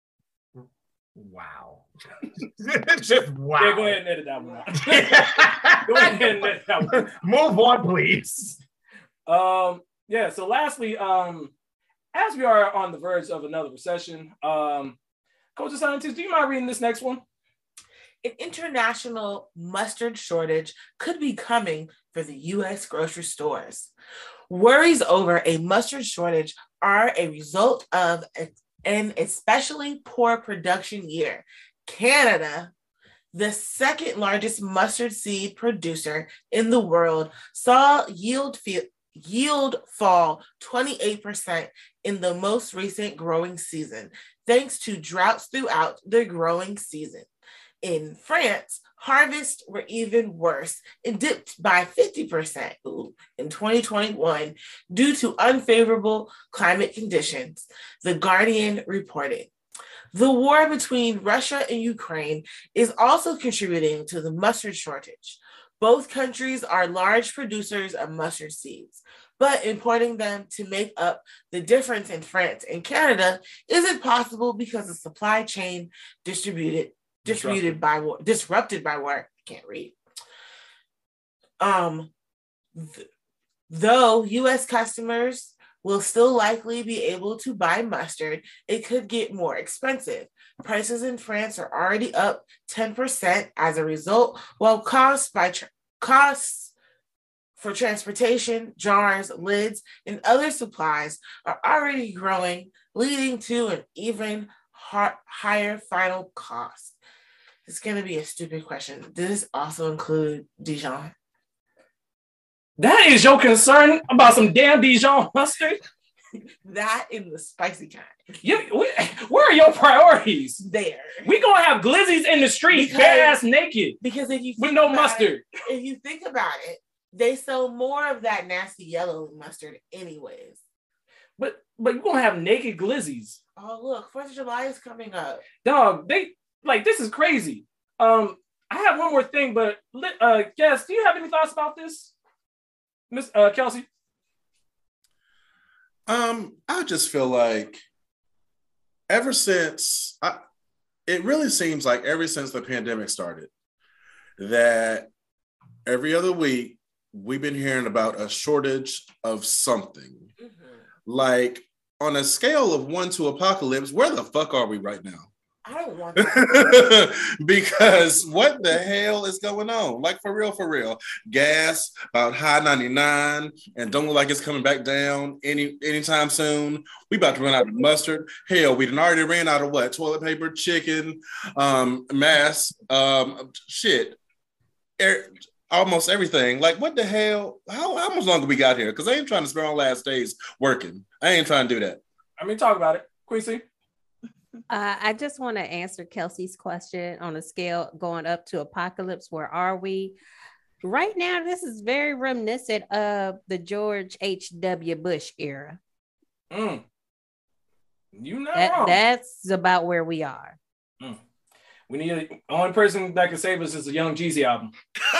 Wow. Just wow. Yeah, go ahead and edit that one out. Go ahead and edit that one. Move on, please. Um, yeah, so lastly, um, as we are on the verge of another recession, um, Coach of Scientist, do you mind reading this next one? An international mustard shortage could be coming for the U S grocery stores. Worries over a mustard shortage are a result of a, an especially poor production year. Canada, the second largest mustard seed producer in the world, saw yield fe- yield fall twenty-eight percent in the most recent growing season, thanks to droughts throughout the growing season. In France, harvests were even worse and dipped by fifty percent ooh, in twenty twenty-one due to unfavorable climate conditions, The Guardian reported. The war between Russia and Ukraine is also contributing to the mustard shortage. Both countries are large producers of mustard seeds, but importing them to make up the difference in France and Canada isn't possible because the supply chain distributed distributed disrupted. by war, disrupted by war. I can't read. Um, th- though U S customers will still likely be able to buy mustard, it could get more expensive. Prices in France are already up ten percent as a result, while costs by tra- costs for transportation, jars, lids, and other supplies are already growing, leading to an even ha- higher final cost. It's going to be a stupid question. Does this also include Dijon? That is your concern about some damn Dijon mustard? That in the spicy kind. You, we, where are your priorities? There. We gonna have glizzies in the street, bare-ass naked. Because if you with no mustard. It, if you think about it, they sell more of that nasty yellow mustard anyways. But but you're gonna have naked glizzies. Oh look, Fourth of July is coming up. Dog, they like this is crazy. Um, I have one more thing, but uh, Guess, do you have any thoughts about this, Miss uh, Kelsey? Um, I just feel like ever since I, it really seems like ever since the pandemic started, that every other week we've been hearing about a shortage of something. Mm-hmm. Like on a scale of one to apocalypse, where the fuck are we right now? I don't want that. Because what the hell is going on? Like for real, for real. Gas about high ninety-nine and don't look like it's coming back down any anytime soon. We about to run out of mustard. Hell, we done already ran out of what? Toilet paper, chicken, um, masks, um, shit. Er, almost everything. Like what the hell? How, how much longer we got here? Because I ain't trying to spend our last days working. I ain't trying to do that. I mean, talk about it. Quincy? Uh, I just want to answer Kelsey's question on a scale going up to apocalypse. Where are we? Right now, this is very reminiscent of the George H W Bush era. Mm. You not that, wrong. That's about where we are. Mm. We need a, only person that can save us is a Young Jeezy album.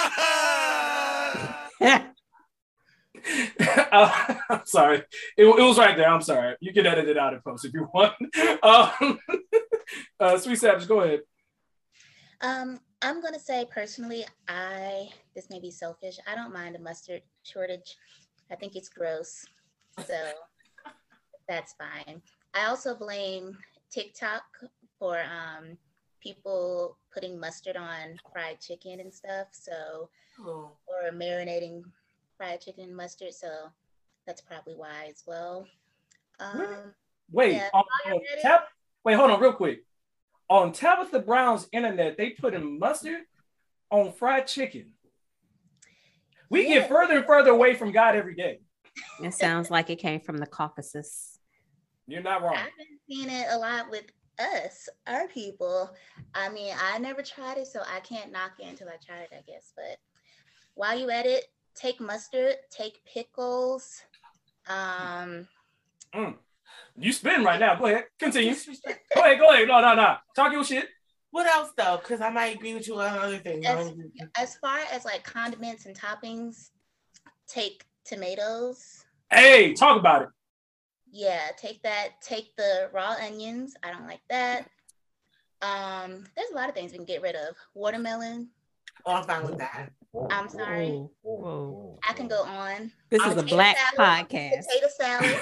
uh, I'm sorry. It, it was right there. I'm sorry. You can edit it out in post if you want. Um, uh, Sweet Savage, go ahead. Um, I'm gonna say personally, I this may be selfish. I don't mind a mustard shortage. I think it's gross, so that's fine. I also blame TikTok for um, people putting mustard on fried chicken and stuff. So, oh. or marinating fried chicken and mustard. So that's probably why as well. Um, wait, yeah, on, on Tab- wait, hold on real quick. On Tabitha Brown's internet, they put in mustard on fried chicken. We yeah. get further and further away from God every day. It sounds like it came from the Caucasus. You're not wrong. I've been seeing it a lot with us, our people. I mean, I never tried it, so I can't knock it until I try it, I guess. But while you at it, take mustard, take pickles. Um, mm. You spin right now. Go ahead. Continue. Go ahead. Go ahead. No, no, no. Talk your shit. What else though? Because I might agree with you on other things. As, as far as like condiments and toppings, take tomatoes. Hey, talk about it. Yeah, take that. Take the raw onions. I don't like that. Um, there's a lot of things we can get rid of. Watermelon. Oh, I'm fine with that. I'm sorry. Whoa, whoa. I can go on. This is a black salad, podcast. Potato salad.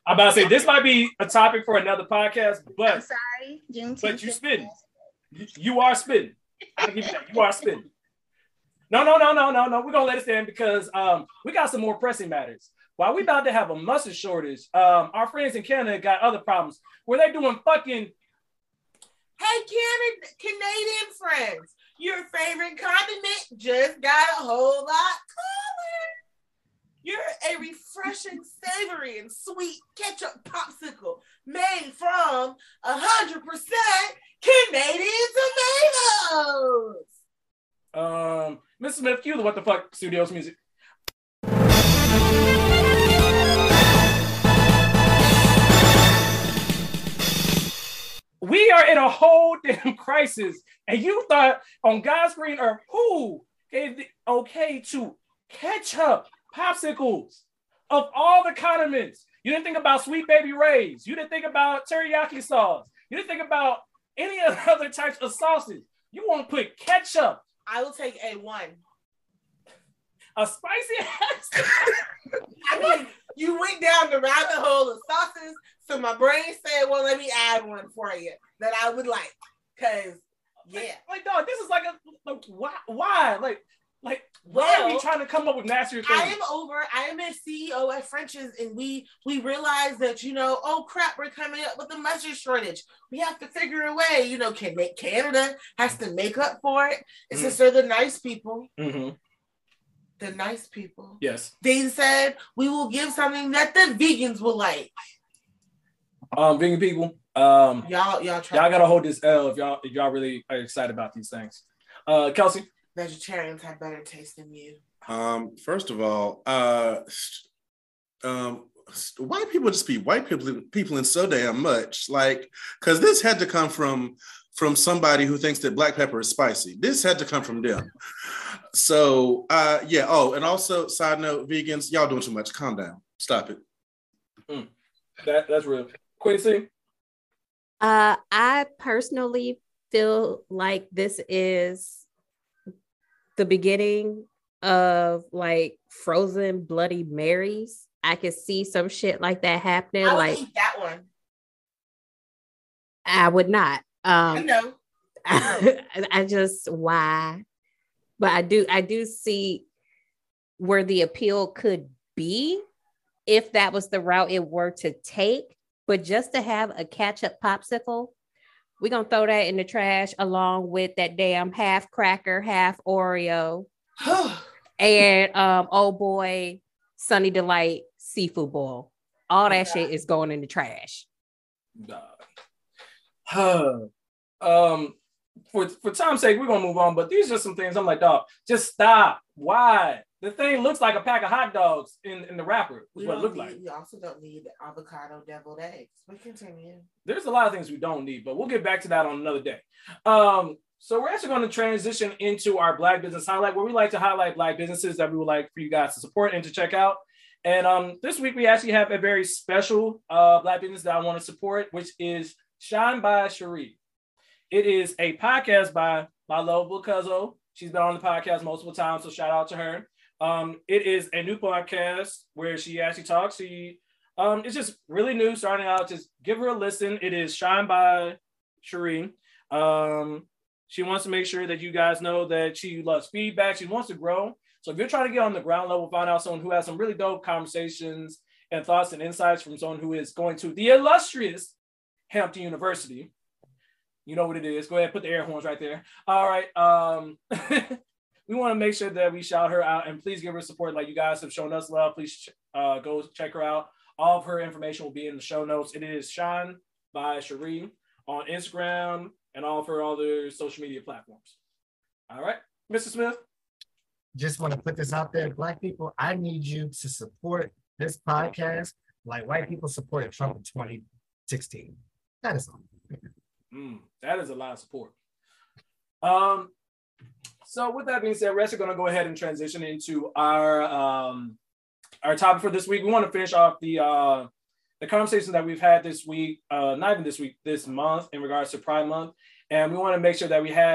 I'm about to say this might be a topic for another podcast, but I'm sorry, Juneteenth. But you spitting. You, you are spitting. I give you that. You are spitting. No, no, no, no, no, no. We're gonna let it stand because um we got some more pressing matters. While we about to have a mustard shortage, um our friends in Canada got other problems where they're doing fucking. Hey, Canada, Canadian friends, your favorite condiment just got a whole lot cooler. You're a refreshing, savory, and sweet ketchup popsicle made from one hundred percent Canadian tomatoes. Um, Mister Smith, cue the What the Fuck Studios music. We are in a whole damn crisis, and you thought on God's green earth, who gave the okay to ketchup popsicles of all the condiments? You didn't think about Sweet Baby Ray's. You didn't think about teriyaki sauce. You didn't think about any of the other types of sauces. You want to put ketchup. I will take a one. A spicy ass. I mean, you went down the rabbit hole of sauces, so my brain said, well, let me add one for you that I would like. Because, yeah. Like, like, dog, this is like a, like, why? Why? Like, like, why Well, are we trying to come up with nastier things? I am over. I am a C E O at French's, and we we realize that, you know, oh crap, we're coming up with a mustard shortage. We have to figure a way. You know, can make Canada has to make up for it. And Mm. since they're the nice people, Mm-hmm. the nice people, Yes. they said we will give something that the vegans will like. Um, vegan people, um, Y'all, y'all try. y'all gotta hold this L if y'all if y'all really are excited about these things. Uh, Kelsey. Vegetarians have better taste than you. Um, first of all, uh, um, white people just be white people people in so damn much, like, because this had to come from from somebody who thinks that black pepper is spicy. This had to come from them. So, uh, yeah. Oh, and also, side note, vegans, y'all doing too much. Calm down. Stop it. Mm. That that's real. Quincy. Uh, I personally feel like this is the beginning of like frozen Bloody Marys. I could see some shit like that happening. I would like eat that one. I would not. Um, I know. I, I just why, but I do. I do see where the appeal could be if that was the route it were to take. But just to have a ketchup popsicle, we're gonna throw that in the trash along with that damn half cracker, half Oreo, and um, oh boy, Sunny Delight seafood bowl. All that shit is going in the trash. um, for for time's sake, we're gonna move on. But these are some things I'm like, dog, just stop. Why? The thing looks like a pack of hot dogs in, in the wrapper. Is We, what it don't looked need, like. we also don't need avocado deviled eggs. But continue. There's a lot of things we don't need, but we'll get back to that on another day. Um, so we're actually going to transition into our Black Business Highlight, where we like to highlight Black businesses that we would like for you guys to support and to check out. And um, this week we actually have a very special uh, Black business that I want to support, which is Shine by Cherie. It is a podcast by my lovable cousin. She's been on the podcast multiple times, so shout out to her. Um, it is a new podcast where she actually talks. She, um, it's just really new, starting out. Just give her a listen. It is Shine by Cherie. Um, she wants to make sure that you guys know that she loves feedback. She wants to grow. So if you're trying to get on the ground level, find out someone who has some really dope conversations and thoughts and insights from someone who is going to the illustrious Hampton University. You know what it is. Go ahead, put the air horns right there. All right. Um, we want to make sure that we shout her out, and please give her support like you guys have shown us love. Please uh, go check her out. All of her information will be in the show notes. It is Shine by Cherie on Instagram and all of her other social media platforms. All right, Mister Smith. Just want to put this out there. Black people, I need you to support this podcast like white people supported Trump in twenty sixteen. That is all. Mm, that is a lot of support. Um, so with that being said, we're actually going to go ahead and transition into our um, our topic for this week. We want to finish off the uh, the conversation that we've had this week, uh, not even this week, this month in regards to Pride Month. And we want to make sure that we had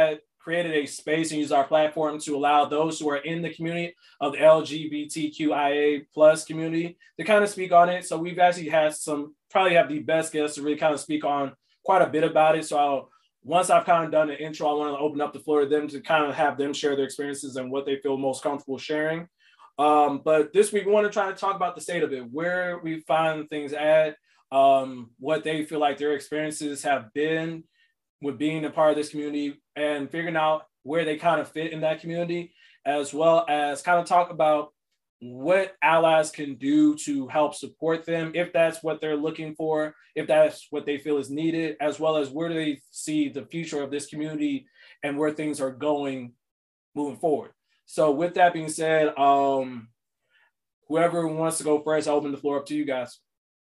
created a space and use our platform to allow those who are in the community of the L G B T Q I A plus community to kind of speak on it. So we've actually had some, probably have the best guests to really kind of speak on quite a bit about it. So I'll, once I've kind of done the intro, I want to open up the floor to them to kind of have them share their experiences and what they feel most comfortable sharing. Um, but this week, we want to try to talk about the state of it, where we find things at, um, what they feel like their experiences have been with being a part of this community and figuring out where they kind of fit in that community, as well as kind of talk about what allies can do to help support them, if that's what they're looking for, if that's what they feel is needed, as well as where do they see the future of this community and where things are going moving forward. So with that being said, um, whoever wants to go first, I'll open the floor up to you guys.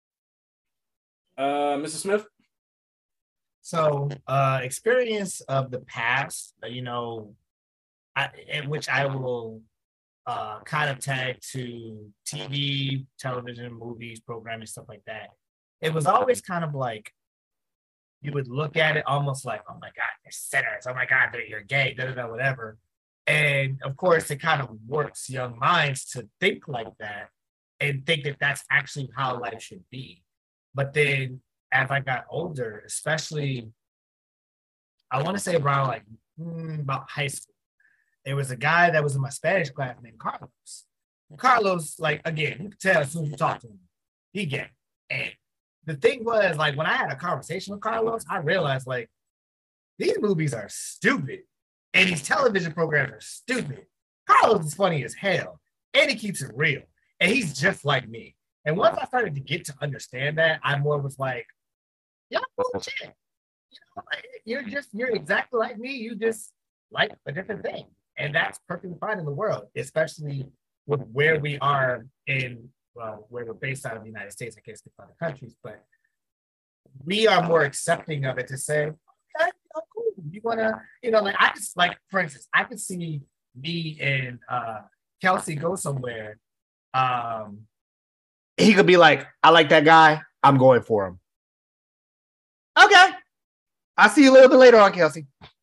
Uh, Mister Smith? So uh, experience of the past, you know, I, in which I will uh, kind of tag to T V, television, movies, programming, stuff like that. It was always kind of like, you would look at it almost like, oh my God, they're sinners. Oh my God, they're, you're gay, da, da, da, whatever. And of course, it kind of works young minds to think like that and think that that's actually how life should be. But then as I got older, especially, I want to say around like mm, about high school, there was a guy that was in my Spanish class named Carlos. And Carlos, like, again, you can tell as soon as you talk to him, he gay. And the thing was, like, when I had a conversation with Carlos, I realized, like, these movies are stupid. And these television programs are stupid. Carlos is funny as hell. And he keeps it real. And he's just like me. And once I started to get to understand that, I more was like, y'all bullshit. You know, like, you're just, you're exactly like me. You just like a different thing. And that's perfectly fine in the world, especially with where we are in, well, where we're based out of the United States, I guess, to other countries. But we are more accepting of it to say, okay, you know, cool. You want to, you know, like, I just, like, for instance, I could see me and uh, Kelsey go somewhere. Um, he could be like, I like that guy. I'm going for him. Okay. I'll see you a little bit later on, Kelsey.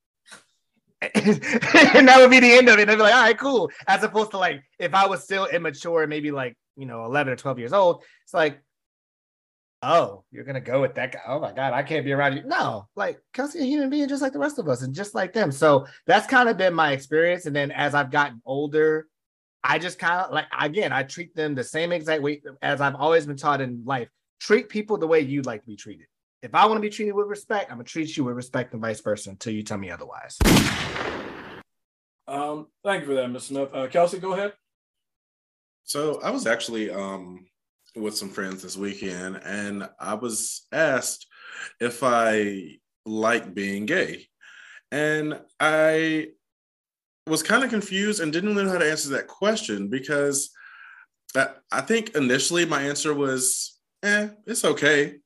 And that would be the end of it. They'd be like, all right, cool. As opposed to, like, if I was still immature, maybe like, you know, eleven or twelve years old, it's like, oh, you're going to go with that guy. Oh my God, I can't be around you. No, like, Kelsey, a human being just like the rest of us and just like them. So that's kind of been my experience. And then as I've gotten older, I just kind of like, again, I treat them the same exact way as I've always been taught in life. Treat people the way you'd like to be treated. If I want to be treated with respect, I'm going to treat you with respect and vice versa until you tell me otherwise. Um, thank you for that, Mister Smith. Uh, Kelsey, go ahead. So I was actually um, with some friends this weekend, and I was asked if I like being gay. And I was kind of confused and didn't know how to answer that question because I, I think initially my answer was, eh, it's okay.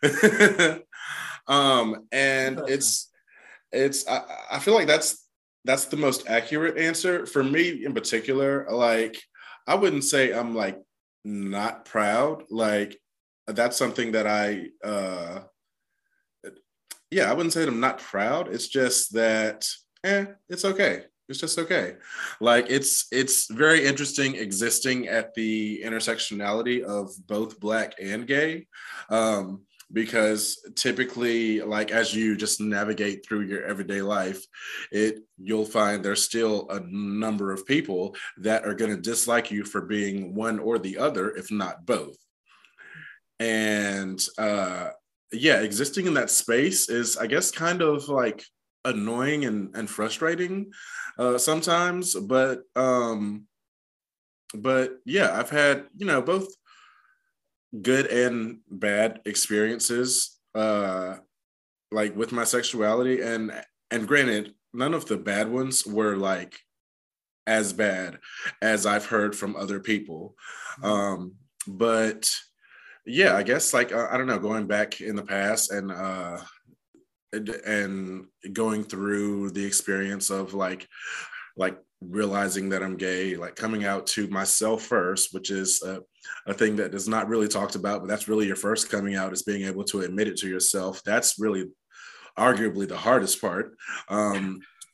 um, and it's, it's, I, I feel like that's, that's the most accurate answer for me in particular. Like, I wouldn't say I'm like not proud. Like, that's something that I, uh, yeah, I wouldn't say that I'm not proud. It's just that, eh, it's okay. It's just okay. Like, it's it's very interesting existing at the intersectionality of both Black and gay, um, because typically, like, as you just navigate through your everyday life, it you'll find there's still a number of people that are going to dislike you for being one or the other, if not both. And uh, yeah, existing in that space is, I guess, kind of like annoying and, and frustrating uh, sometimes, but um, but yeah, I've had, you know, both good and bad experiences uh, like with my sexuality, and and granted, none of the bad ones were like as bad as I've heard from other people. Um, but yeah, I guess like, uh, I don't know, going back in the past and uh, and going through the experience of like, like realizing that I'm gay, like coming out to myself first, which is a, a thing that is not really talked about, but that's really your first coming out, is being able to admit it to yourself. That's really arguably the hardest part. Um,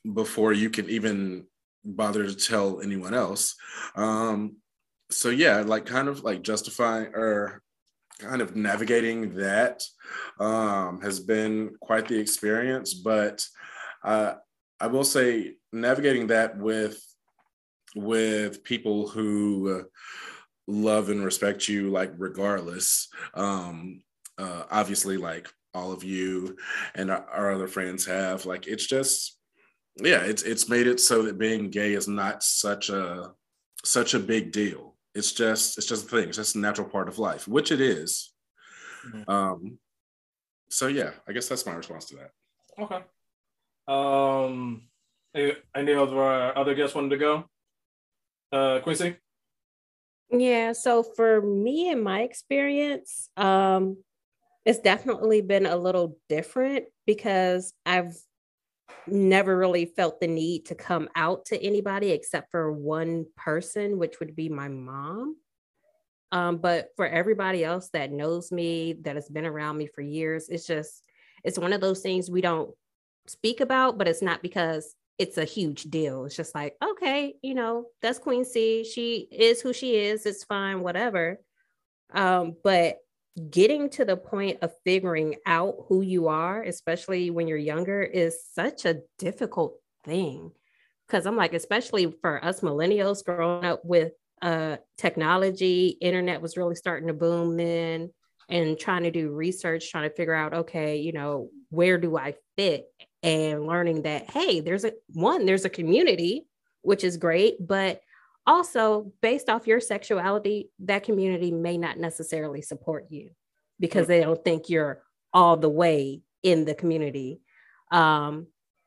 before you can even bother to tell anyone else. Um, so yeah, like kind of like justifying or kind of navigating that um, has been quite the experience. But uh, I will say navigating that with with people who love and respect you, like regardless. Um, uh, obviously, like all of you and our, our other friends have, like it's just, yeah, it's it's made it so that being gay is not such a such a big deal. It's just it's just a thing. It's just a natural part of life, which it is. Mm-hmm. Um, so yeah, I guess that's my response to that. Okay. Um, any, any other uh, other guests wanted to go? Uh, Quincy? Yeah, so for me and my experience, um, it's definitely been a little different because I've never really felt the need to come out to anybody except for one person, which would be my mom. Um, but for everybody else that knows me, that has been around me for years, it's just, it's one of those things we don't speak about, but it's not because it's a huge deal. It's just like, okay, you know, that's Queen C. She is who she is. It's fine, whatever. Um, but getting to the point of figuring out who you are, especially when you're younger, is such a difficult thing. Because I'm like, especially for us millennials growing up with uh, technology, internet was really starting to boom then, and trying to do research, trying to figure out, okay, you know, where do I fit? And learning that, hey, there's a one, there's a community, which is great, but also based off your sexuality, that community may not necessarily support you because they don't think you're all the way in the community. Um,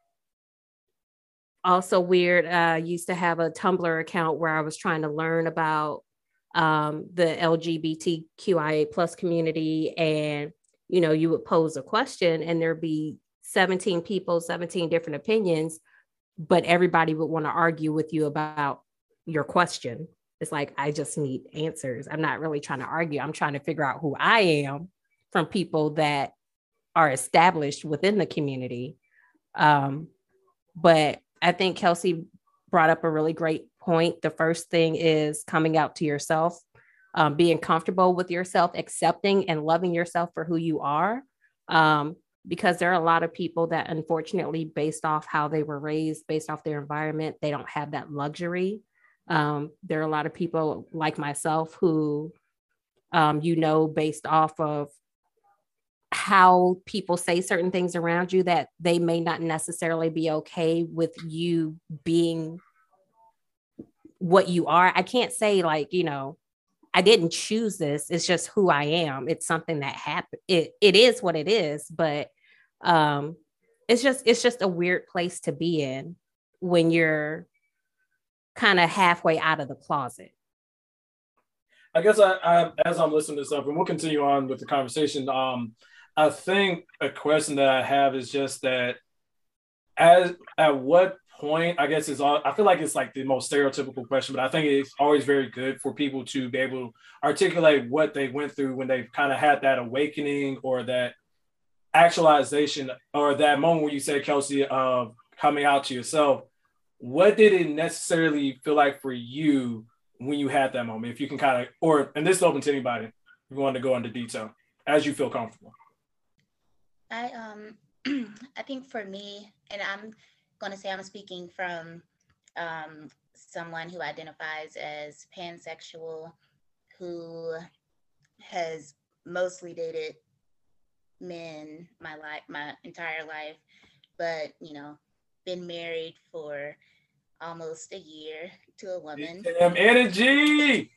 also weird, I uh, used to have a Tumblr account where I was trying to learn about um, the L G B T Q I A plus community. And, you know, you would pose a question and there'd be seventeen people, seventeen different opinions, but everybody would want to argue with you about your question. It's like, I just need answers. I'm not really trying to argue. I'm trying to figure out who I am from people that are established within the community. Um, but I think Kelsey brought up a really great point. The first thing is coming out to yourself, um, being comfortable with yourself, accepting and loving yourself for who you are. Um, because there are a lot of people that unfortunately, based off how they were raised, based off their environment, they don't have that luxury. Um, there are a lot of people like myself who, um, you know, based off of how people say certain things around you, that they may not necessarily be okay with you being what you are. I can't say like, you know, I didn't choose this. It's just who I am. It's something that happened. It, it is what it is, but um, it's just, it's just a weird place to be in when you're kind of halfway out of the closet. I guess I, I, as I'm listening to stuff, and we'll continue on with the conversation. Um, I think a question that I have is just that, as at what point, I guess it's all, I feel like it's like the most stereotypical question, but I think it's always very good for people to be able to articulate what they went through when they've kind of had that awakening or that actualization or that moment where you said, Kelsey, of coming out to yourself. What did it necessarily feel like for you when you had that moment? If you can kind of, or, and this is open to anybody, if you want to go into detail, as you feel comfortable. I, um, I think for me, and I'm going to say I'm speaking from um, someone who identifies as pansexual, who has mostly dated men my life, my entire life, but, you know, been married for almost a year to a woman. Damn energy!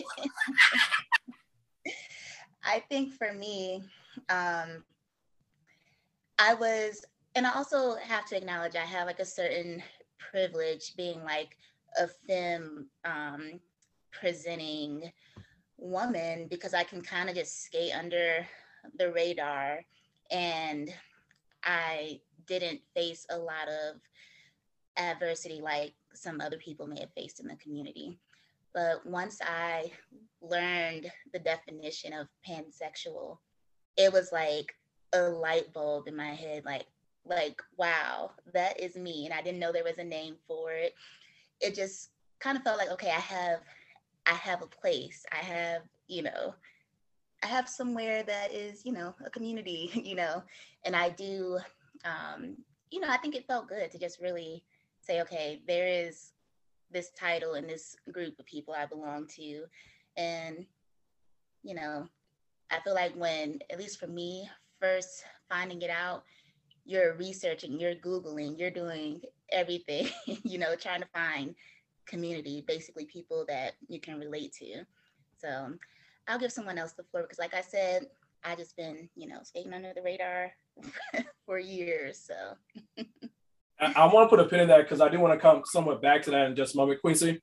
I think for me, um, I was, and I also have to acknowledge I have like a certain privilege being like a femme um, presenting woman, because I can kind of just skate under the radar, and I didn't face a lot of adversity like some other people may have faced in the community. But once I learned the definition of pansexual, it was like a light bulb in my head, like, like, wow, that is me. And I didn't know there was a name for it. It just kind of felt like, okay, I have, I have a place. I have, you know, I have somewhere that is, you know, a community, you know, and I do, um, you know, I think it felt good to just really say, okay, there is this title and this group of people I belong to. And, you know, I feel like when, at least for me, first finding it out, you're researching, you're Googling, you're doing everything, you know, trying to find community, basically people that you can relate to. So I'll give someone else the floor because like I said, I just been, you know, skating under the radar for years, so. I, I want to put a pin in that because I do want to come somewhat back to that in just a moment. Quincy?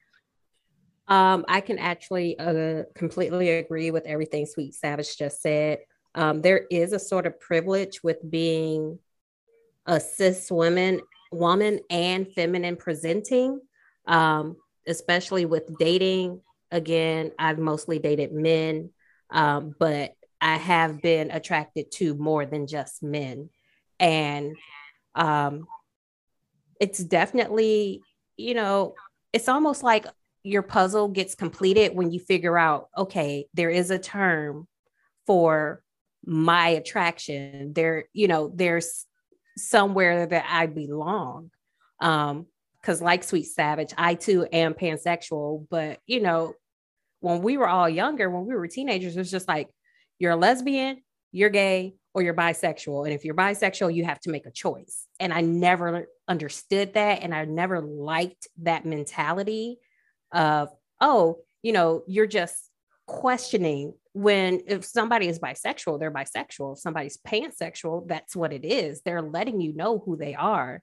Um, I can actually uh, completely agree with everything Sweet Savage just said. Um, there is a sort of privilege with being a cis woman, woman and feminine presenting, um, especially with dating. Again, I've mostly dated men, um, but I have been attracted to more than just men. And um, it's definitely, you know, it's almost like your puzzle gets completed when you figure out, okay, there is a term for my attraction. There, you know, there's somewhere that I belong. Um, because like Sweet Savage, I too am pansexual, but you know, when we were all younger, when we were teenagers, it was just like, you're a lesbian, you're gay, or you're bisexual. And if you're bisexual, you have to make a choice. And I never understood that. And I never liked that mentality of, oh, you know, you're just questioning when if somebody is bisexual, they're bisexual. If somebody's pansexual, that's what it is. They're letting you know who they are.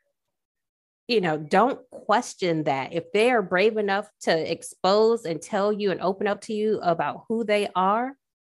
You know, don't question that. If they are brave enough to expose and tell you and open up to you about who they are,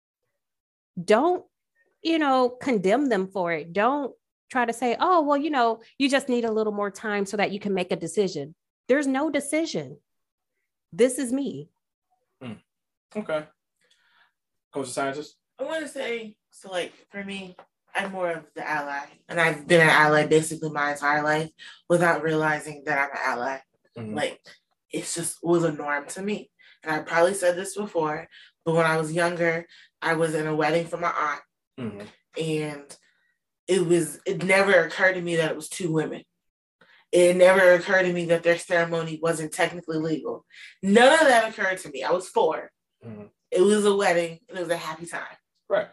don't, you know, condemn them for it. Don't try to say, oh, well, you know, you just need a little more time so that you can make a decision. There's no decision. This is me. Mm. Okay. Coach Scientist? I want to say, so like for me, I'm more of the ally. And I've been an ally basically my entire life without realizing that I'm an ally. Mm-hmm. Like, it's just it was a norm to me. And I probably said this before, but when I was younger, I was in a wedding for my aunt. Mm-hmm. And it was, it never occurred to me that it was two women. It never occurred to me that their ceremony wasn't technically legal. None of that occurred to me. I was four. Mm-hmm. It was a wedding and it was a happy time. Right.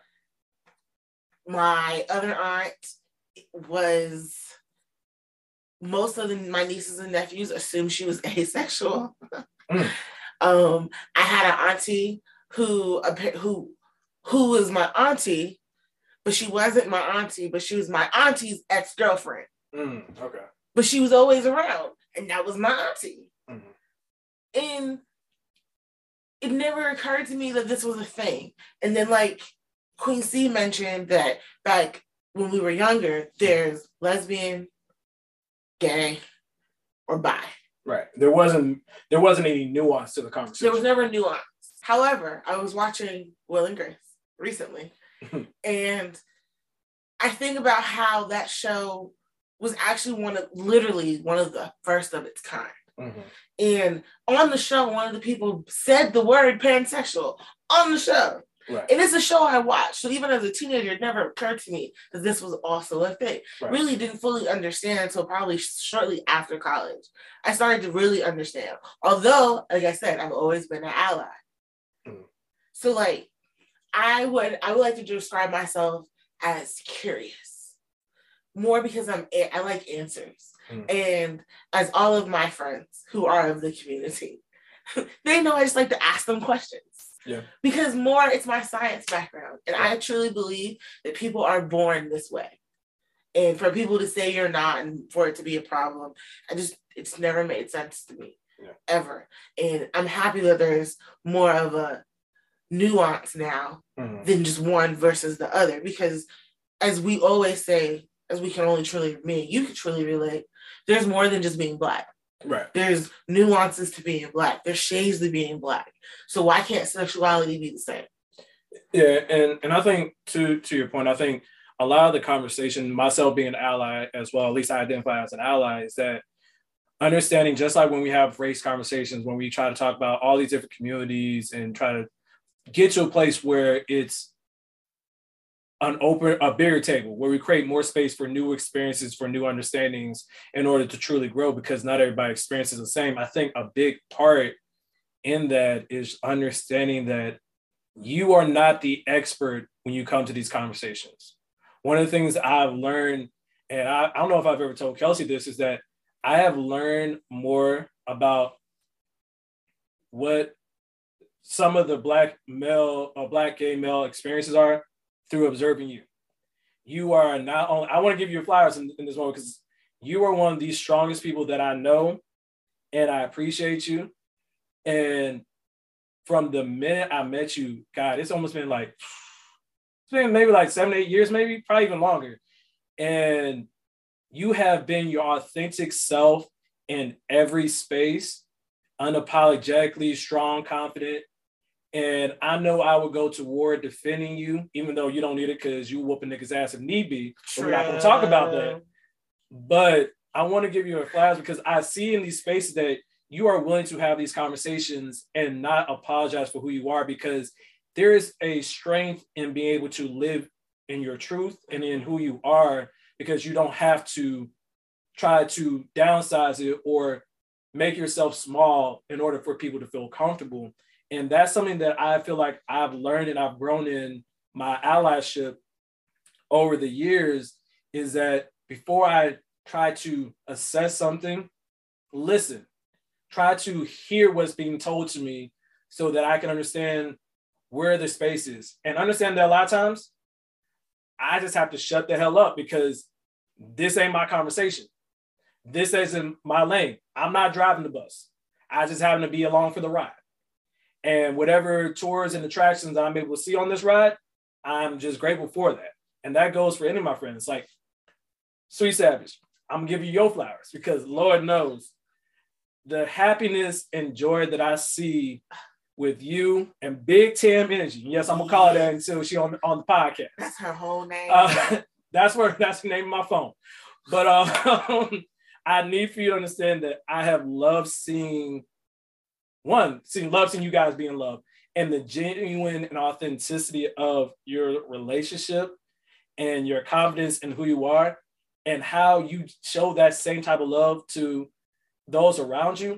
My other aunt was, most of the, my nieces and nephews assumed she was asexual. Mm. um, I had an auntie who, who, who was my auntie, but she wasn't my auntie, but she was my auntie's ex-girlfriend. Mm, okay. But she was always around, and that was my auntie. Mm-hmm. And it never occurred to me that this was a thing. And then, like, Queen C mentioned that back when we were younger, there's lesbian, gay, or bi. Right. There wasn't there wasn't any nuance to the conversation. There was never nuance. However, I was watching Will and Grace recently, and I think about how that show was actually one of literally one of the first of its kind. Mm-hmm. And on the show, one of the people said the word pansexual on the show. Right. And it's a show I watched. So even as a teenager, it never occurred to me that this was also a thing. Right. Really didn't fully understand until probably shortly after college. I started to really understand. Although, like I said, I've always been an ally. Mm. So like, I would I would like to describe myself as curious. More because I'm I like answers. Mm. And as all of my friends who are of the community, they know I just like to ask them questions. Yeah. Because more, it's my science background. And yeah. I truly believe that people are born this way. And for people to say you're not and for it to be a problem, I just, it's never made sense to me, yeah. ever. And I'm happy that there's more of a nuance now mm-hmm. than just one versus the other. Because as we always say, as we can only truly, me, you can truly relate, there's more than just being Black. Right. There's nuances to being Black. There's shades to being Black. So why can't sexuality be the same? Yeah, and and I think to to your point, I think a lot of the conversation, myself being an ally as well, at least I identify as an ally, is that understanding, just like when we have race conversations, when we try to talk about all these different communities and try to get to a place where it's an open, a bigger table, where we create more space for new experiences, for new understandings in order to truly grow, because not everybody experiences the same. I think a big part in that is understanding that you are not the expert when you come to these conversations. One of the things I've learned, and I, I don't know if I've ever told Kelsey this, is that I have learned more about what some of the black male or black gay male experiences are through observing you. You are not only, I want to give you flowers in, in this moment, because you are one of the strongest people that I know, and I appreciate you. And from the minute I met you, God, it's almost been like, it's been maybe like seven, eight years, maybe, probably even longer. And you have been your authentic self in every space, unapologetically strong, confident. And I know I will go to war defending you, even though you don't need it because you whoop a nigga's ass if need be. But we're not going to talk about that. But I want to give you a flash, because I see in these spaces that you are willing to have these conversations and not apologize for who you are, because there is a strength in being able to live in your truth and in who you are, because you don't have to try to downsize it or make yourself small in order for people to feel comfortable. And that's something that I feel like I've learned and I've grown in my allyship over the years, is that before I try to assess something, listen, try to hear what's being told to me so that I can understand where the space is, and understand that a lot of times I just have to shut the hell up, because this ain't my conversation. This isn't my lane. I'm not driving the bus. I just happen to be along for the ride. And whatever tours and attractions I'm able to see on this ride, I'm just grateful for that. And that goes for any of my friends. Like, Sweet Savage, I'm gonna give you your flowers, because Lord knows the happiness and joy that I see with you and Big Tam Energy. Yes, I'm gonna call her that until she on, on the podcast. That's her whole name. Uh, that's where that's the name of my phone. But uh, I need for you to understand that I have loved seeing one, seeing love seeing you guys be in love, and the genuine and authenticity of your relationship and your confidence in who you are, and how you show that same type of love to those around you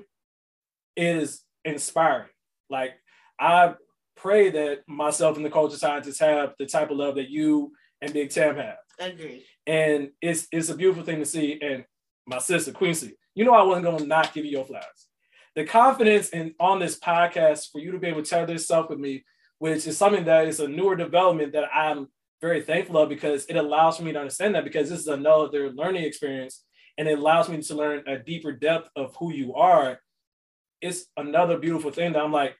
is inspiring. Like, I pray that myself and the culture scientists have the type of love that you and Big Tam have. Agreed. And it's it's a beautiful thing to see. And my sister, Quincy, you know I wasn't going to not give you your flowers. The confidence in on this podcast for you to be able to tell this stuff with me, which is something that is a newer development that I'm very thankful of, because it allows for me to understand that, because this is another learning experience, and it allows me to learn a deeper depth of who you are. It's another beautiful thing that I'm like,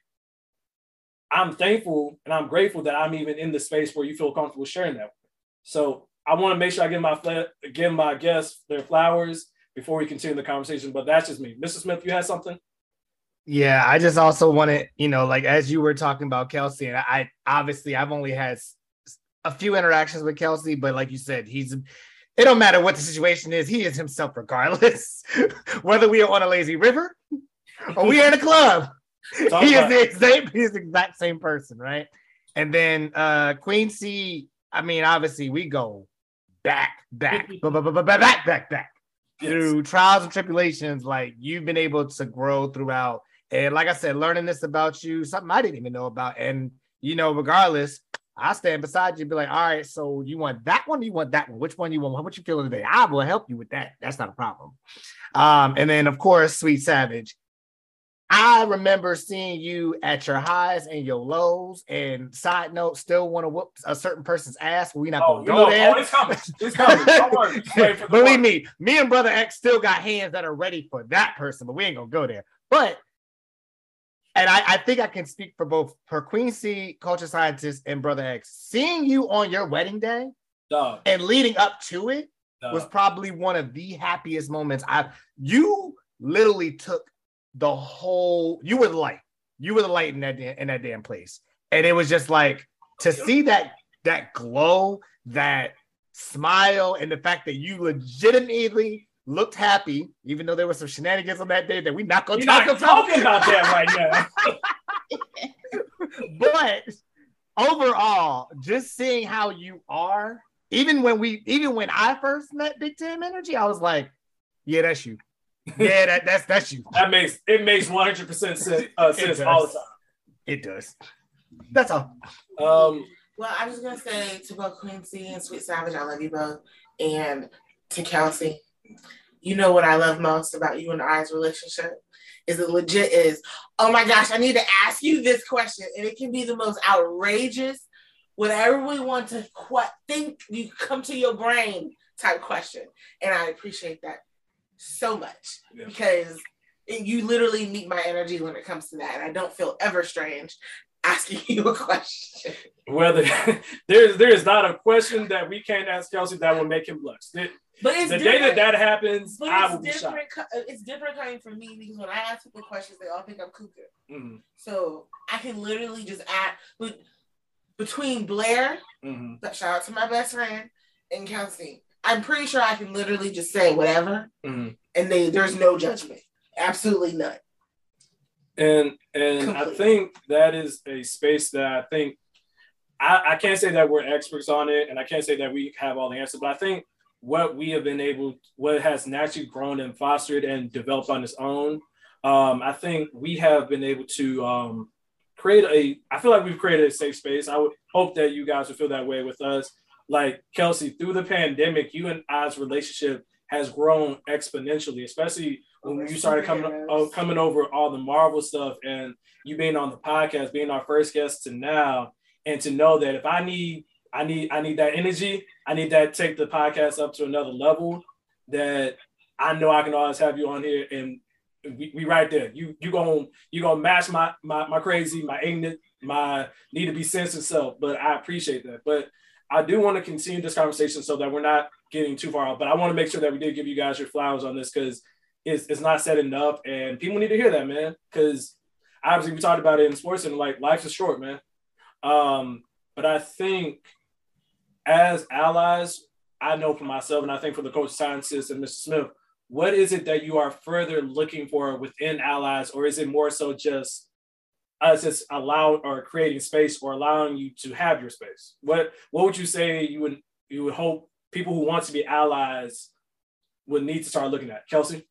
I'm thankful and I'm grateful that I'm even in the space where you feel comfortable sharing that. So I want to make sure I give my give my guests their flowers before we continue the conversation, but that's just me. Mister Smith, you had something? Yeah, I just also wanted, you know, like as you were talking about Kelsey, and I obviously I've only had a few interactions with Kelsey, but like you said, he's, it don't matter what the situation is, he is himself regardless. Whether we are on a lazy river or we are in a club, Talk he is the exact, he's the exact same person, right? And then uh Quincy, I mean, obviously we go back, back, back, back, back, back through trials and tribulations. Like, you've been able to grow throughout. And like I said, learning this about you, something I didn't even know about. And, you know, regardless, I stand beside you and be like, all right, so you want that one? Or you want that one? Which one you want? What you feeling today? I will help you with that. That's not a problem. Um, and then, of course, Sweet Savage. I remember seeing you at your highs and your lows. And side note, still want to whoop a certain person's ass. We're not oh, going to go know, there. Oh, it's coming. It's coming. Don't worry. Believe work. me, me and Brother X still got hands that are ready for that person, but we ain't going to go there. But, and I, I think I can speak for both for Quincy, Culture Scientist, and Brother X. Seeing you on your wedding day Dog. and leading up to it Dog. was probably one of the happiest moments I've. You literally took the whole. You were the light. You were the light in that in that damn place, and it was just like to see that that glow, that smile, and the fact that you legitimately looked happy, even though there were some shenanigans on that day that we're not going to talk not about. talking about that right now. But overall, just seeing how you are, even when we, even when I first met Big Tim Energy, I was like, yeah, that's you. Yeah, that, that's that's you. That makes it makes one hundred percent sense, uh, sense all the time. It does. That's all. Um, well, I'm just gonna say to both Quincy and Sweet Savage, I love you both, and to Kelsey, you know what I love most about you and I's relationship is it legit is. Oh my gosh, I need to ask you this question, and it can be the most outrageous, whatever we want to qu- think you come to your brain type question, and I appreciate that so much yeah. because it, you literally meet my energy when it comes to that, and I don't feel ever strange asking you a question. Whether there's there is not a question that we can't ask Kelsey that will make him blush. It, but it's the day that that happens, but I will be different, shocked. It's different coming from me because when I ask people questions, they all think I'm cuckoo. Mm-hmm. So I can literally just add with between Blair, mm-hmm. shout out to my best friend, and Kelsey. I'm pretty sure I can literally just say whatever, mm-hmm. and they there's no judgment, absolutely none. And and Completely. I think that is a space that I think I, I can't say that we're experts on it, and I can't say that we have all the answers, but I think what we have been able, what has naturally grown and fostered and developed on its own, um, I think we have been able to um, create a. I feel like we've created a safe space. I would hope that you guys would feel that way with us. Like Kelsey, through the pandemic, you and I's relationship has grown exponentially, especially when you started coming uh, coming over all the Marvel stuff and you being on the podcast, being our first guest to now, and to know that if I need, I need, I need that energy, I need that take the podcast up to another level. That I know I can always have you on here, and we, we right there. You you gonna you gonna match my my my crazy, my ignorant, my need to be sensitive self. But I appreciate that. But I do want to continue this conversation so that we're not getting too far out, but I want to make sure that we did give you guys your flowers on this because it's, it's not said enough and people need to hear that, man. Because obviously we talked about it in sports and like life is short, man. Um, but I think as allies, I know for myself and I think for the coach scientist and Mister Smith, what is it that you are further looking for within allies, or is it more so just us just allowing or creating space or allowing you to have your space? What what would you say you would you would hope people who want to be allies would need to start looking at? Kelsey?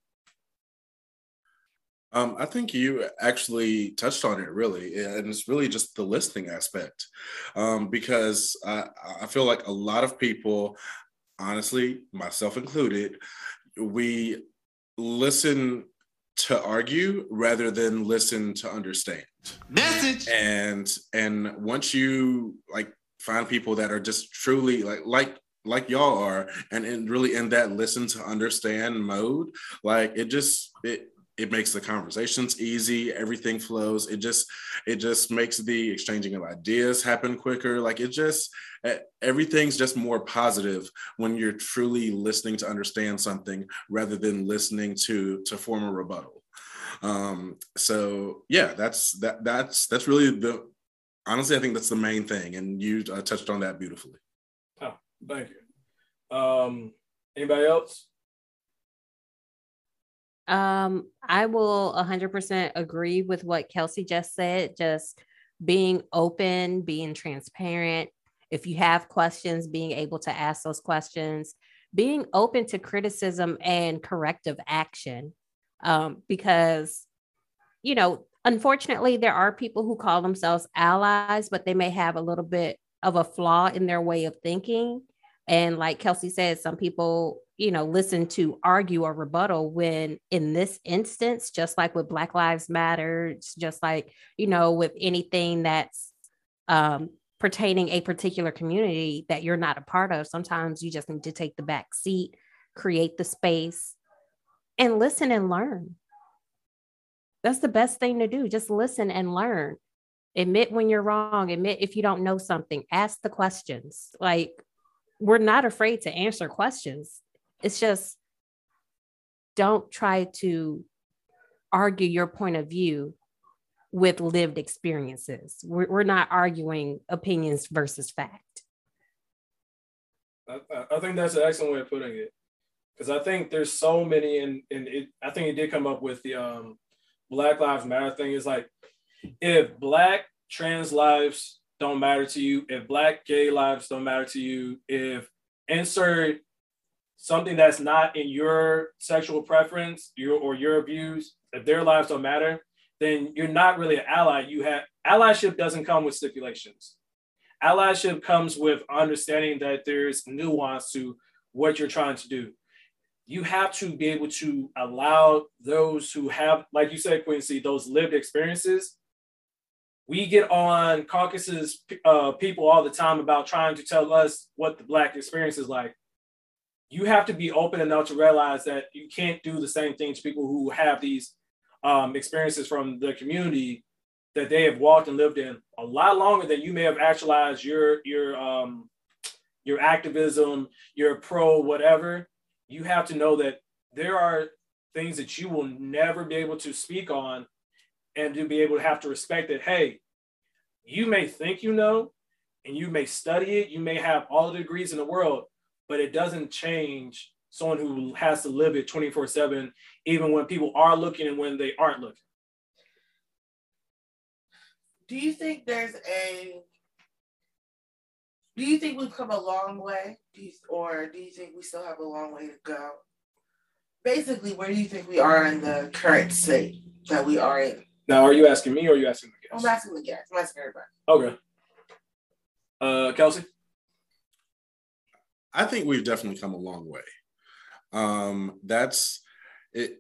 Um, I think you actually touched on it really, and it's really just the listening aspect, um, because I, I feel like a lot of people, honestly, myself included, we listen to argue rather than listen to understand. Message. And and once you like find people that are just truly like like like y'all are, and, and really in that listen to understand mode, like it just it it makes the conversations easy, everything flows. It just it just makes the exchanging of ideas happen quicker. Like it just everything's just more positive when you're truly listening to understand something rather than listening to to form a rebuttal. Um, so yeah, that's that that's that's really the honestly, I think that's the main thing, and you uh, touched on that beautifully. Oh, thank you. Um, anybody else? Um, I will one hundred percent agree with what Kelsey just said. Just being open, being transparent. If you have questions, being able to ask those questions, being open to criticism and corrective action. Um, because, you know, unfortunately, there are people who call themselves allies, but they may have a little bit of a flaw in their way of thinking. And like Kelsey said, some people, you know, listen to argue or rebuttal when in this instance, just like with Black Lives Matter, just like, you know, with anything that's um, pertaining a particular community that you're not a part of, sometimes you just need to take the back seat, create the space, and listen and learn. That's the best thing to do. Just listen and learn. Admit when you're wrong. Admit if you don't know something. Ask the questions. Like, we're not afraid to answer questions. It's just don't try to argue your point of view with lived experiences. We're, we're not arguing opinions versus fact. I, I think that's an excellent way of putting it, because I think there's so many, and and it, I think it did come up with the um, Black Lives Matter thing. Is like, if Black trans lives don't matter to you, if Black gay lives don't matter to you, if insert something that's not in your sexual preference, your or your views, if their lives don't matter, then you're not really an ally. You have allyship doesn't come with stipulations. Allyship comes with understanding that there's nuance to what you're trying to do. You have to be able to allow those who have, like you said, Quincy, those lived experiences. We get on caucuses uh, people all the time about trying to tell us what the Black experience is like. You have to be open enough to realize that you can't do the same thing to people who have these um, experiences from the community that they have walked and lived in a lot longer than you may have actualized your your um, your activism, your pro whatever. You have to know that there are things that you will never be able to speak on, and to be able to have to respect that, hey, you may think you know, and you may study it, you may have all the degrees in the world, but it doesn't change someone who has to live it twenty-four seven, even when people are looking and when they aren't looking. Do you think there's a, do you think we've come a long way? Do you, or do you think we still have a long way to go? Basically, where do you think we are in the current state that we are in? Now, are you asking me or are you asking the guest? I'm asking the guest. I'm asking everybody. Okay. Uh, Kelsey? I think we've definitely come a long way. Um, that's it.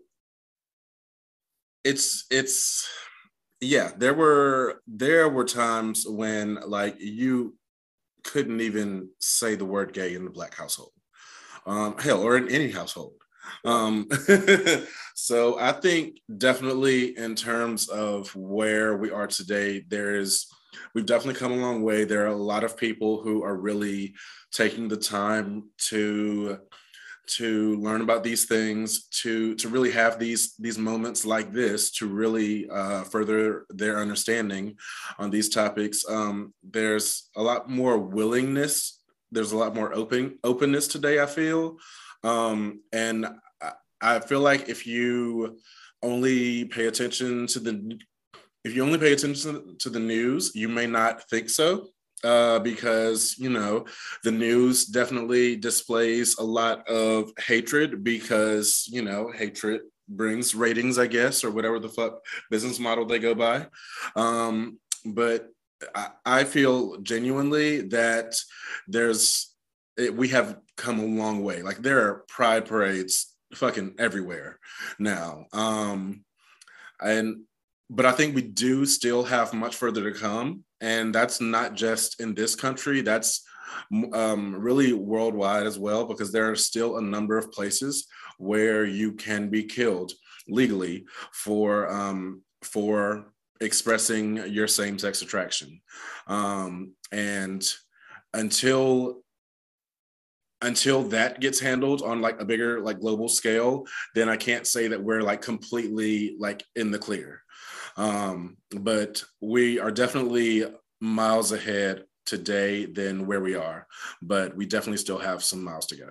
It's, it's, yeah, there were, there were times when like you couldn't even say the word gay in the Black household. Um, hell, or in any household. Um, so I think definitely in terms of where we are today, there is, we've definitely come a long way. There are a lot of people who are really taking the time to to learn about these things, to to really have these these moments like this to really uh, further their understanding on these topics. Um, there's a lot more willingness. There's a lot more open openness today, I feel. Um, and I, I feel like if you only pay attention to the, if you only pay attention to the news, you may not think so. Uh, because, you know, the news definitely displays a lot of hatred because, you know, hatred brings ratings, I guess, or whatever the fuck business model they go by. Um, but I, I feel genuinely that there's, it, we have come a long way. Like there are pride parades fucking everywhere now. Um, and, but I think we do still have much further to come. And that's not just in this country, that's um, really worldwide as well, because there are still a number of places where you can be killed legally for, um, for expressing your same-sex attraction. Um, and until, until that gets handled on like a bigger, like global scale, then I can't say that we're like completely like in the clear. Um, but we are definitely miles ahead today than where we are, but we definitely still have some miles to go.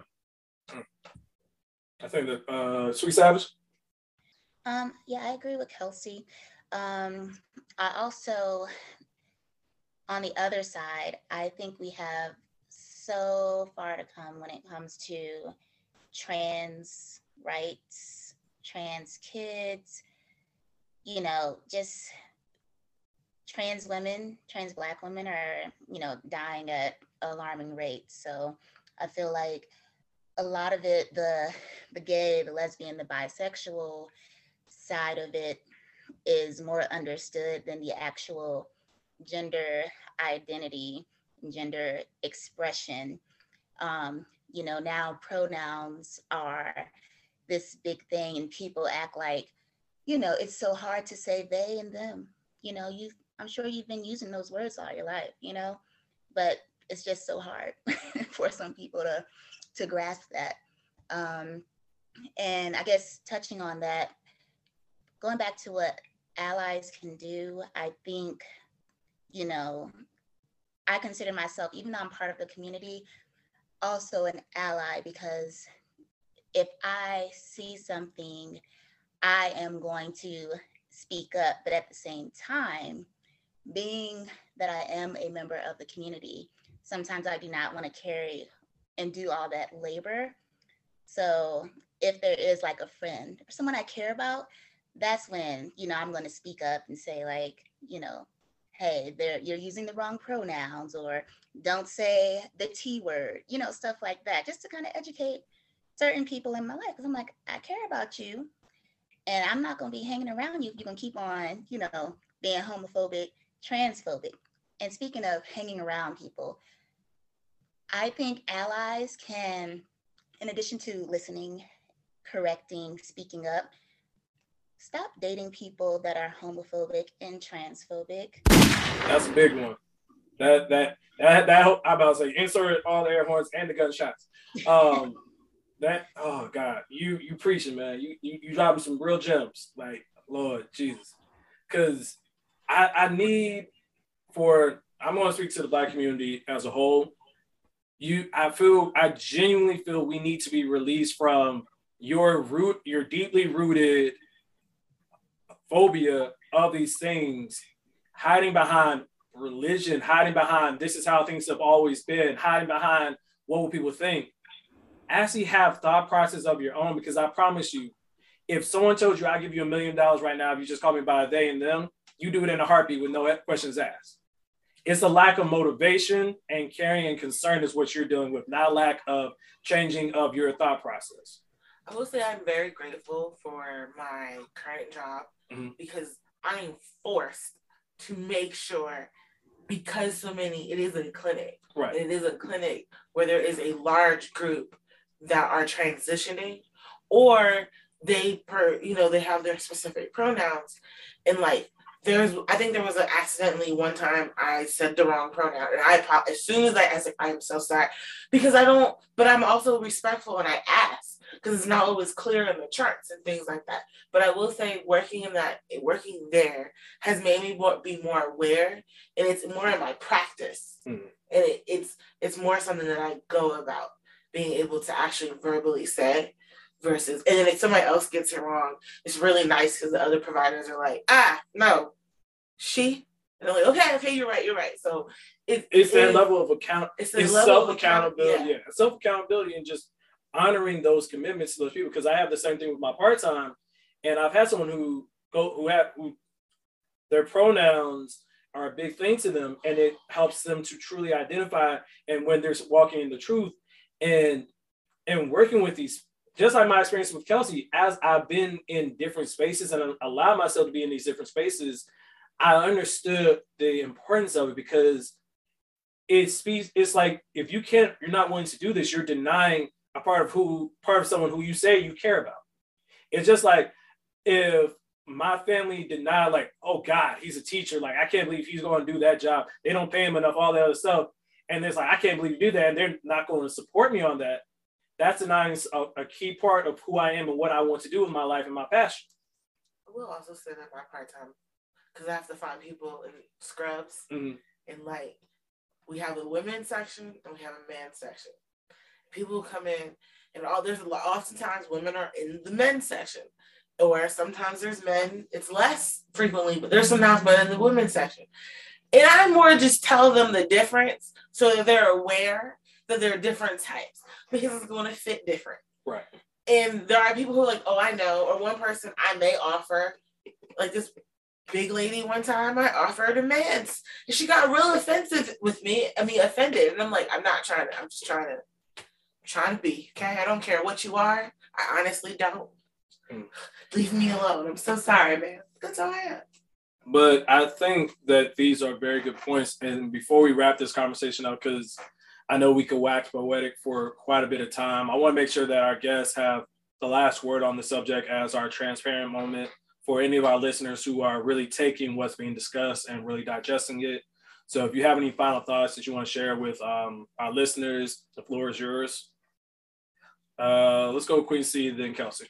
I think that, uh, Sweet Savage? Um, yeah, I agree with Kelsey. Um, I also, on the other side, I think we have so far to come when it comes to trans rights, trans kids, you know, just trans women, trans Black women are, you know, dying at alarming rates. So I feel like a lot of it, the the gay, the lesbian, the bisexual side of it is more understood than the actual gender identity, gender expression. Um, you know, now pronouns are this big thing and people act like, you know, it's so hard to say they and them. You know, you, I'm sure you've been using those words all your life, you know, but it's just so hard for some people to, to grasp that. Um, and I guess touching on that, going back to what allies can do, I think, you know, I consider myself, even though I'm part of the community, also an ally, because if I see something, I am going to speak up. But at the same time, being that I am a member of the community, sometimes I do not want to carry and do all that labor. So if there is like a friend or someone I care about, that's when, you know, I'm going to speak up and say, like, you know, hey, there you're using the wrong pronouns, or don't say the T word, you know, stuff like that, just to kind of educate certain people in my life. Because I'm like, I care about you, and I'm not going to be hanging around you if you're going to keep on, you know, being homophobic, transphobic. And speaking of hanging around people, I think allies can, in addition to listening, correcting, speaking up, stop dating people that are homophobic and transphobic. That's a big one. That that that that I'm about to say, insert all the air horns and the gunshots. Um, that oh God, you you preaching, man. You you you dropping some real gems, like Lord Jesus, because I I need for I'm going to speak to the Black community as a whole. You, I feel, I genuinely feel we need to be released from your root, your deeply rooted phobia of these things, hiding behind religion, hiding behind this is how things have always been, hiding behind what will people think. Actually have thought process of your own, because I promise you, if someone told you I give you a million dollars right now, if you just call me by they and them, you do it in a heartbeat with no questions asked. It's a lack of motivation and caring and concern is what you're dealing with, not lack of changing of your thought process. I will say I'm very grateful for my current job, mm-hmm. because I'm forced to make sure, because so many, it is a clinic. Right. It is a clinic where there is a large group that are transitioning, or they, per, you know, they have their specific pronouns, and like, There's, I think there was an accidentally one time I said the wrong pronoun, and I, as soon as I asked, I am so sorry, because I don't, but I'm also respectful and I ask, because it's not always clear in the charts and things like that. But I will say working in that, working there has made me more, be more aware, and it's more in my practice. Mm. And it, it's, it's more something that I go about being able to actually verbally say. Versus, and then if somebody else gets it wrong, it's really nice because the other providers are like, ah, no, she. And I'm like, okay, okay, you're right, you're right. So it, it's it, that level of account, it's, it's self accountability, yeah. yeah, self accountability, and just honoring those commitments to those people. Because I have the same thing with my part time, and I've had someone who go who have who their pronouns are a big thing to them, and it helps them to truly identify and when they're walking in the truth, and and working with these. Just like my experience with Kelsey, as I've been in different spaces and allowed myself to be in these different spaces, I understood the importance of it, because it speaks. It's like, if you can't, you're not willing to do this, you're denying a part of who, part of someone who you say you care about. It's just like if my family denied, like, oh God, he's a teacher. Like, I can't believe he's going to do that job. They don't pay him enough, all that other stuff. And it's like, I can't believe you do that. And they're not going to support me on that. That's denying a, a key part of who I am and what I want to do with my life and my passion. I will also say that my part-time, because I have to find people in scrubs, mm-hmm. and like, we have a women's section and we have a men's section. People come in, and all there's a lot, oftentimes women are in the men's section, or sometimes there's men. It's less frequently, but there's sometimes men in the women's section. And I more just tell them the difference so that they're aware that there are different types, because it's going to fit different. Right. And there are people who are like, oh, I know. Or one person I may offer, like this big lady one time, I offered a man's. And she got real offensive with me. I mean, offended. And I'm like, I'm not trying to, I'm just trying to, trying to be, okay? I don't care what you are. I honestly don't. Mm. Leave me alone. I'm so sorry, man. That's all I am. But I think that these are very good points. And before we wrap this conversation up, because I know we could wax poetic for quite a bit of time, I want to make sure that our guests have the last word on the subject as our transparent moment for any of our listeners who are really taking what's being discussed and really digesting it. So if you have any final thoughts that you want to share with um, our listeners, the floor is yours. Uh, let's go Queen C, then Kelsey.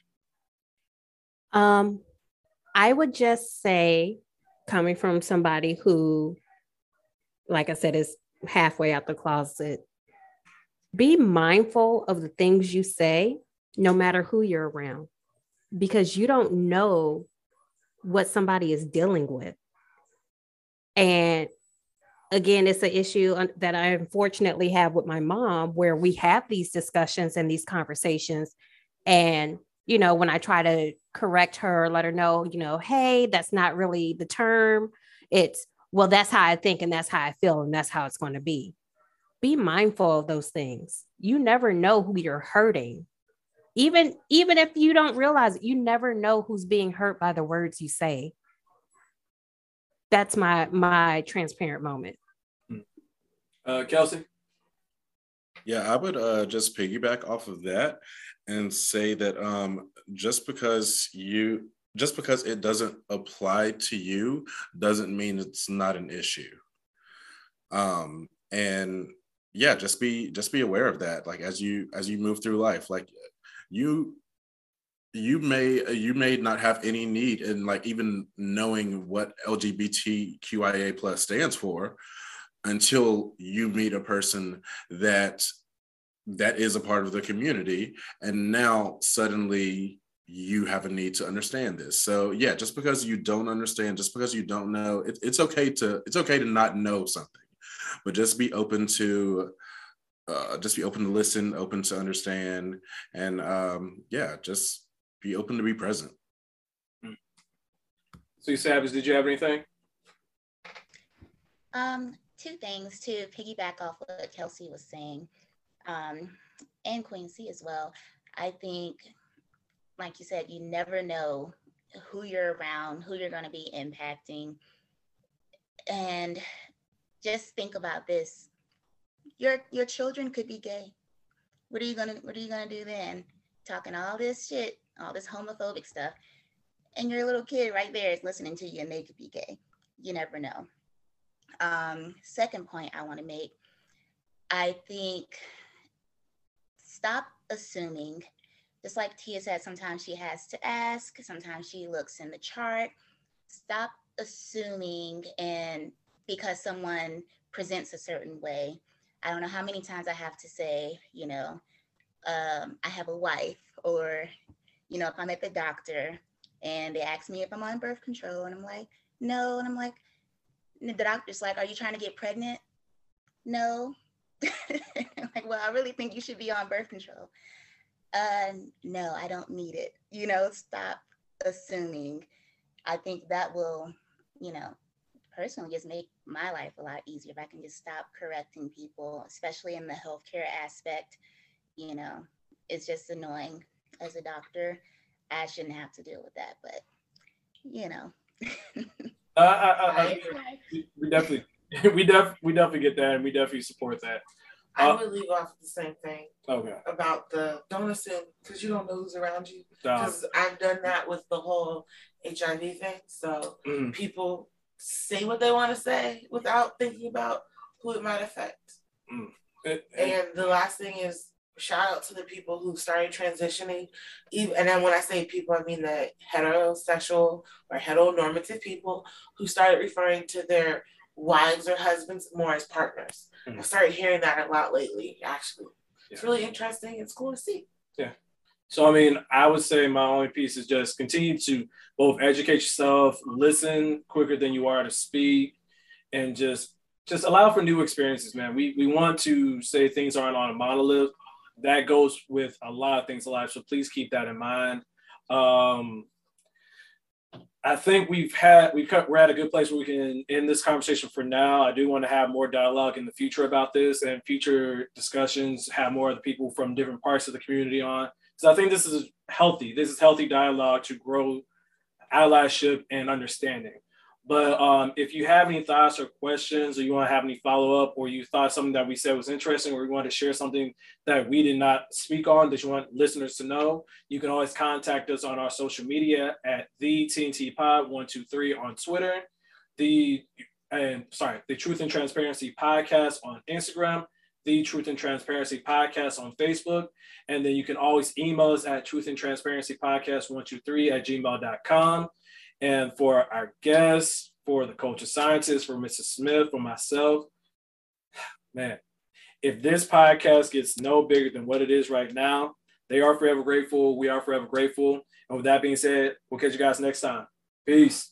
Um, I would just say, coming from somebody who, like I said, is halfway out the closet, be mindful of the things you say, no matter who you're around, because you don't know what somebody is dealing with. And again, it's an issue that I unfortunately have with my mom, where we have these discussions and these conversations. And, you know, when I try to correct her, let her know, you know, hey, that's not really the term. It's, well, that's how I think and that's how I feel and that's how it's going to be. Be mindful of those things. You never know who you're hurting. Even, even if you don't realize it, you never know who's being hurt by the words you say. That's my my transparent moment. Uh, Kelsey? Yeah, I would uh, just piggyback off of that and say that um, just because you, just because it doesn't apply to you doesn't mean it's not an issue. Um, and yeah, just be just be aware of that. Like as you as you move through life, like you you may you may not have any need in like even knowing what L G B T Q I A plus stands for until you meet a person that that is a part of the community, and now suddenly you have a need to understand this. So yeah, just because you don't understand, just because you don't know, it, it's okay to it's okay to not know something, but just be open to uh, just be open to listen, open to understand, and um, yeah, just be open to be present. So, Savage, did you have anything? Um, two things to piggyback off what Kelsey was saying, um, and Queen C as well. I think, like you said, you never know who you're around, who you're going to be impacting, and just think about this: your your children could be gay. What are you gonna What are you gonna do then? Talking all this shit, all this homophobic stuff, and your little kid right there is listening to you, and they could be gay. You never know. Um, second point I want to make, I think stop assuming, just like Tia said, sometimes she has to ask, sometimes she looks in the chart. Stop assuming, and because someone presents a certain way, I don't know how many times I have to say, you know, um, I have a wife, or, you know, if I'm at the doctor and they ask me if I'm on birth control and I'm like, no, and I'm like, the doctor's like, are you trying to get pregnant? No. Like, well, I really think you should be on birth control. Uh, no, I don't need it. You know, stop assuming. I think that will, you know, personally just make my life a lot easier if I can just stop correcting people, especially in the healthcare aspect. You know, it's just annoying as a doctor. I shouldn't have to deal with that, but, you know. Uh, I, I, I, we definitely, we def, we definitely get that, and we definitely support that. I Uh, would leave off the same thing. Okay. About the don't assume, because you don't know who's around you. Nah. Because I've done that with the whole H I V thing. So Mm. people say what they want to say without thinking about who it might affect. Mm. It- it- And the last thing is, shout out to the people who started transitioning. Even, and then when I say people, I mean the heterosexual or heteronormative people who started referring to their wives or husbands more as partners. Mm. I started hearing that a lot lately, actually. It's Yeah. really interesting. It's cool to see. Yeah. So, I mean, I would say my only piece is just continue to both educate yourself, listen quicker than you are to speak, and just just allow for new experiences, man. We we want to say things aren't on a monolith. That goes with a lot of things in life. So please keep that in mind. Um, I think we've had, we've cut, we're at a good place where we can end this conversation for now. I do want to have more dialogue in the future about this, and future discussions, have more of the people from different parts of the community on. So I think this is healthy. This is healthy dialogue to grow allyship and understanding. But um, if you have any thoughts or questions, or you want to have any follow-up, or you thought something that we said was interesting, or you want to share something that we did not speak on that you want listeners to know, you can always contact us on our social media at the T N T Pod one two three on Twitter, the and sorry, the Truth and Transparency Podcast on Instagram, the Truth and Transparency Podcast on Facebook, and then you can always email us at truth and transparency podcast one two three at gmail dot com. And for our guests, for the culture scientist, for Missus Smith, for myself, man, if this podcast gets no bigger than what it is right now, they are forever grateful. We are forever grateful. And with that being said, we'll catch you guys next time. Peace.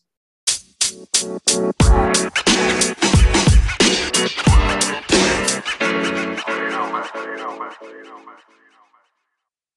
You know, man. You know, man. You know, man.